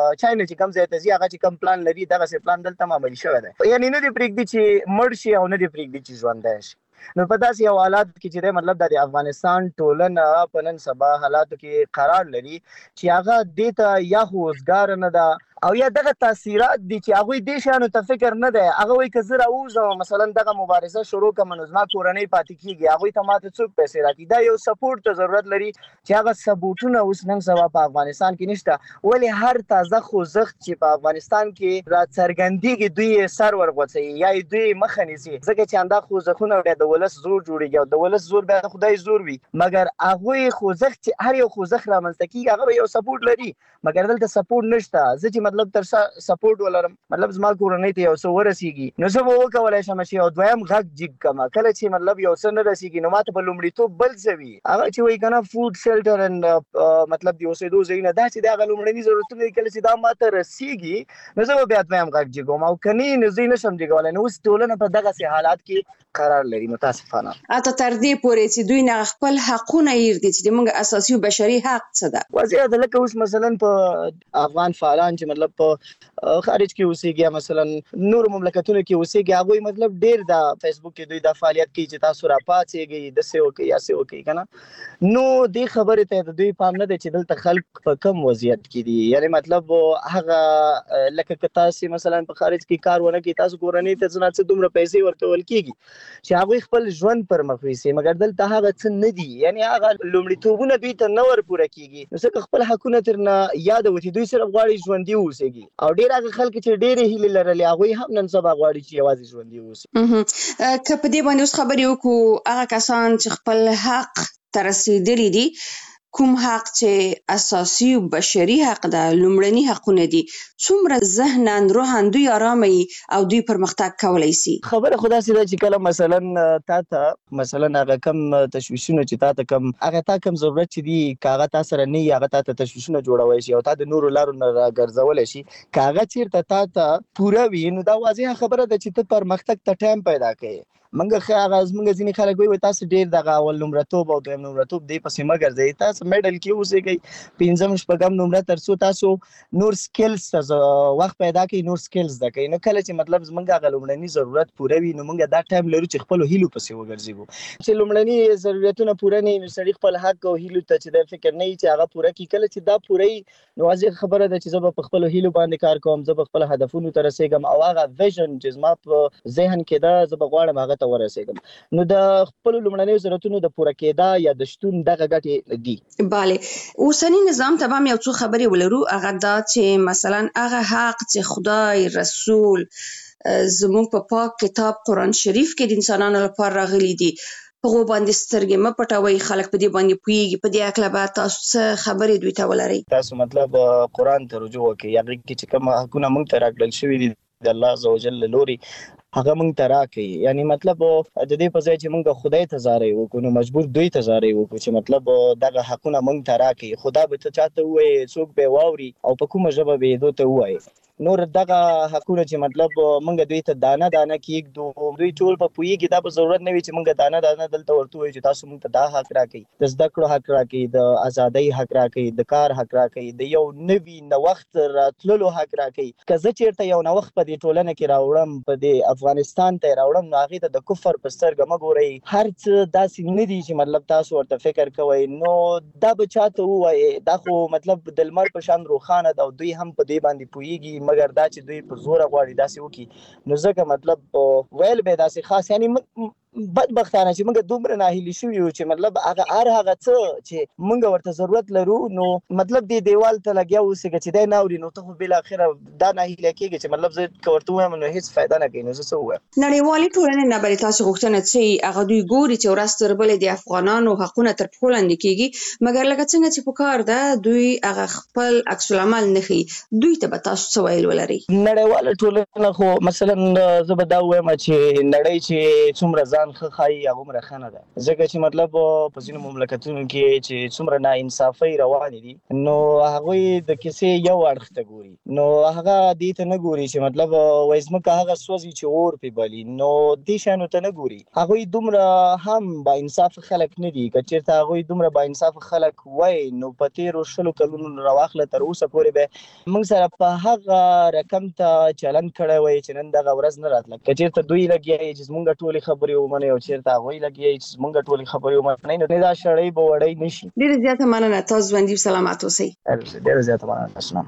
چې کوم ځای ته ځي هغه چې کوم پلان لري دغسې پلان دلته هم عملي شوی دی. یعنې نه دې پرېږدي چې مړ شي او نه دې پرېږدي چې ژوندی شي. نو په داسې یو حالات کې چې مطلب د افغانستان ټولنه په نن سبا حالاتو کې قرار لري چې هغه دې ته یا خوځګار نه ده او یا دغه تاثیرات دي چې هغوی دې شیانو ته فکر نه دی. هغه وایي که زه راووځم مثلا دغه مبارزه شروع کړم نو زما کورنۍ پاتې کېږي هغوی ته ماته څوک پیسې راکړي. دا یو سپورټ ته ضرورت لري چې هغه ثبوتونه اوس نن سبا په افغانستان کې نشته. ولې هر تازه خوځښت چې په افغانستان کې راڅرګندېږي دوی سر ورغوڅوي یا دوی مخه نیسي ځکه چې همدا خوځښتونه بیا د ولس زور جوړېږي او د ولس زور بیا د خدای زور وي. مګر هغوی خوځښت چې هر یو خوځښت رامنځته کېږي هغه به یو سپورټ لري مګر دلته سپورټ نشته. زه چې مطلب تر سپورټ ولرم مطلب زما کورنۍ ته یو څه ورسیږي نو زه به وکولی شم چې یو دویم غږ جګ کړم. کله چې مطلب یو څه نه رسیږي نو ماته په لومړیتوب بل څه وي هغه چې وایي که نه فوډ شیلټر اینډ مطلب د اوسېدو ځایونه دا چې د هغه لومړني ضرورتونه دي کله چې دا ماته رسیږي نو زه به بیا دویم غږ جګوم او که نه نو زه یې نشم جګولی. نو اوس ټولنه په دغسې حالات کې قرار لري متاسفانه. حتی تر دې پورې چې دوی نه خپل حقونه یېږدي چې موږ اساسي او بشري حق څه ده. واضح ده لکه اوس مثلا په افغان فعالان چې مطلب په خارج کې اوسېږي مثلا نور مملکتونو کې اوسېږي هغوی مطلب ډېر د فیسبوک کې دوی دا فعالیت کوي چې تاسو راپاڅېږئ داسې وکړئ یاسې وکړئ که نه. نو دې خبرې ته د دوی پام نه دی چې دلته خلک په کم وضعیت کې دي. یعنې مطلب هغه لکه که تاسې مثلا په خارج کې کار ونه کړئ تاسو کورنۍ ته څه نه څه دومره پیسې ورکول کېږي چې هغوی خپل ژوند پر مخ ویسي مګر دلته هغه څه نه دي. یعنې هغه لومړیتوبونه دوی ته نه ورپوره کېږي نو ځکه خپل حقونه ترنه یاده وي چې دوی صرف غواړي ژوندي واوسېږي او ډېر هغه خلک چې ډېرې هیلې لرلې هغوی هم نن سبا غواړي چې یوازې ژوندي واوسي. که په دې باندې اوس خبرې وکړو هغه کسان چې خپل حق ته رسېدلي دي کوم حق چې اساسي او بشري حق ده لومړني حقونه دي څومره ذهناً روحاً دوی آرامه او دوی پرمختګ کولی شي؟ خبره خو داسې ده چې کله مثلا تا ته مثلا هغه کم تشویشونه چې تا ته کم هغه تا کم ضرورت چې دي که هغه تا سره نه وي هغه تا ته تشویشونه جوړولی شي او تا د نورو لارو نه راګرځولی شي. که هغه چېرته تا ته پوره وي نو دا واضحه خبره ده چې ته پرمختګ ته ټایم پیدا کوې. موږ ځینې خلک وایي تاسو ډېر دغه اول نمرتوب او دویم نمرتوب دې پسې مه ګرځئ تاسو میډل کې اوسېږئ پنځم شپږم نمره تر څو تاسو نور سکلز وخت پیدا کړئ نور سکلز زده کړئ. نو کله چې مطلب زموږ هغه لومړني ضرورت پوره وي نو موږ دا ټایم لرو چې خپلو هیلو پسې وګرځېږو. چې لومړني ضرورتونه پوره نه وي نو سړي خپل حق او هیلو ته چې دی فکر نه وي چې هغه پوره کړي. کله چې دا پوره وي نو واضح خبره ده چې زه به په خپلو هیلو باندې کار کوم زه به خپلو هدفونو ته رسېږم او هغه ویژن چې زما په ذهن کې ده زه به غواړم هغه ته ورسېږم. نو د خپل لومړنیو ضرورتونو د پوره کېدا یا د شتون دغه ګټې دي. بله اوسنی نظام ته هم یو څو خبرې ولرو هغه دا چې مثلا هغه حق چې خدای رسول زموږ په پاک کتاب قرآن شریف کې د انسانانو لپاره راغلي دي هغه باندې سترګې م پټوي، خلک په دې باندې پويږي. په دې اکله به تاسو څه خبرې دوی ته ولرئ؟ تاسو مطلب قران ته رجوع وکړئ، هغه کې چې کوم حقونه موږ ته راکړل شوی دي د الله عزوجل لوري هغه موږ ته راکړي. یعنی مطلب د دې په ځای چې موږ خدای ته زارې وکړو نو مجبور دوی ته زارې وکړو چې مطلب دغه حقونه موږ ته راکړي. خدا به ته چاته وایي، څوک به واوري او په کومه ژبه به دوی ته وایي. نور دغه حقونه چې مطلب موږ دوی ته دانه دانه کېږدو، دوی ټول په پوهېږي. دا به ضرورت نه وي چې موږ دانه دانه دلته ورته وایو چې تاسو موږ ته دا حق راکړئ، د زده کړو حق راکړئ، د ازادۍ حق راکړئ، د کار حق راکړئ، د یو نوي نوښت راتللو حق راکړئ. که زه چېرته یو نوښت په دې ټولنه کې راوړم، په دې افغانستان ته راوړم، نو هغې ته د کفر په سترګه مه ګورئ. هر څه داسې نه دي چې مطلب تاسو ورته فکر کوئ. نو دا به چاته ووایي، دا خو مطلب د لمر په شان روښانه ده او دوی هم په دې باندې پوهېږي، مګر دا چې دوی په زوره غواړي داسې وکړي نو ځکه مطلب ویل به داسې خاص. یعنی بدبختانه چې موږ دومره ناهیلي شوي یو چې مطلب هغه څه چې موږ ورته ضرورت لرو نو مطلب دې دیوال ته لګیا اوسې چې دی نه اوري، نو ته خو بالاخره دا ناهیلی کېږي چې مطلب زه که ورته ووایم نو هېڅ فایده نه کوي. نو زه څه ووایم؟ نړیوالې ټولنې نه بلې تاسو غوښتنه څه هغه دوی ګوري چې ورځ تر بلې د افغانانو حقونه تر پښو لاندې کېږي، مګر لکه څنګه چې په کار ده دوی هغه خپل عکس العمل نه ښیي. دوی ته به تاسو څه ویل ولرئ؟ نړیواله ټولنه خو مثلا زه به دا ووایم چې نړۍ چې څومره ځان ښه ښایي هغومره ښه نه ده، ځکه چې مطلب په ځینو مملکتونو کې چې څومره ناانصافۍ روانې دي نو هغوی د کیسې یو اړخ ته ګوري، نو هغه دې ته نه ګوري چې مطلب وایي ځمکه هغه سوځي چې اور پرې بلي، نو دې شیانو ته نه ګوري. هغوی دومره هم با انصافه خلک نه دي. که چېرته هغوی دومره با انصافه خلک وای نو په تېرو 20 کلونو راواخله تر اوسه پورې به موږ سره په هغه رقم ته چلند کړی وای چې نن دغه ورځ نه راتله. که چېرته دوی لګیا چې زموږ ټولې خبرې ومنئ او چېرته هغوی لګیا چې زموږ ټولې خبرې ومنئ نو دا شړۍ به وړۍ نه شي. ډېره زیاته مننه، تاسو ژوندي او سلامت اوسئ. ډېره زیاته مننه. اسلام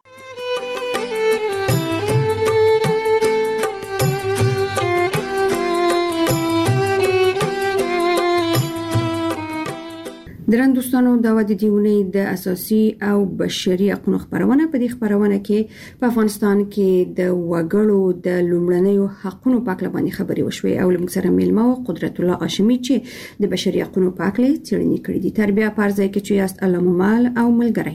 درن دوستانو، دا د دیونې د اساسي او بشري حقوقو خبرونه. په دې خبرونه کې په افغانستان کې د وګړو د لومړنیو حقوقو په اړه باندې خبرې وشوي او موږ سره میلمه قدرت الله هاشمي چې د بشري حقوقو په اړه څېړنې کړې دي. تربیه پرځای کې چې یاست الله ممال او ملګری.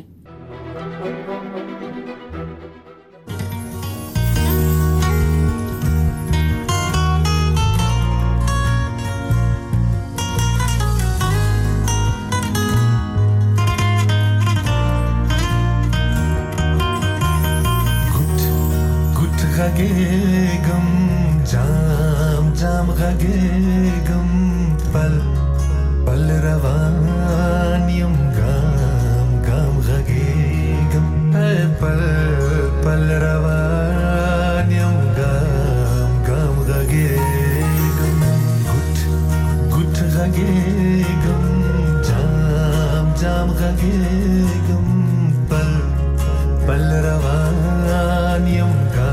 غږېږم جام جام غږېږم پل پل روان یم ګام ګام غږېږم پل پل روان یم ګام ګام غږېږم ګوټ ګوټ غږېږم جام جام غږېږم پل پل روان یم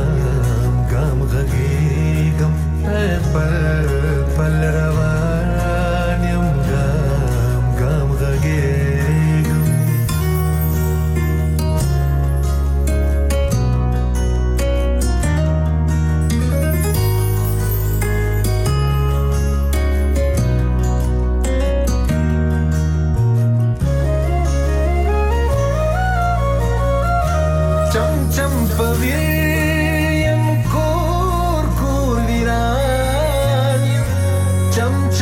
غږېږم پل پل روان یم ګام ګام غږېږم چم چم پوي Chum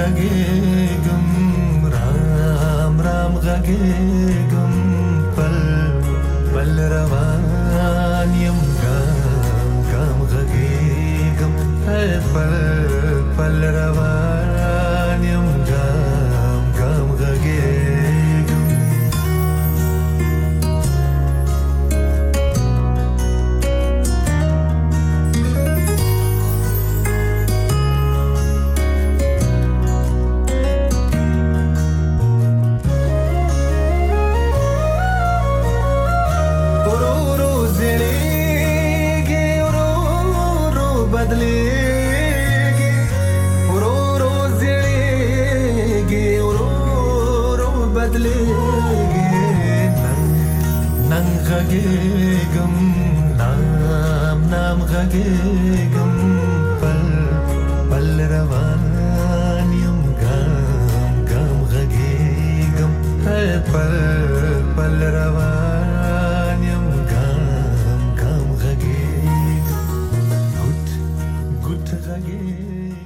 غږېږم رام رام غږېږم پل پل روان یم ګام ګام غږېږم پل پل روان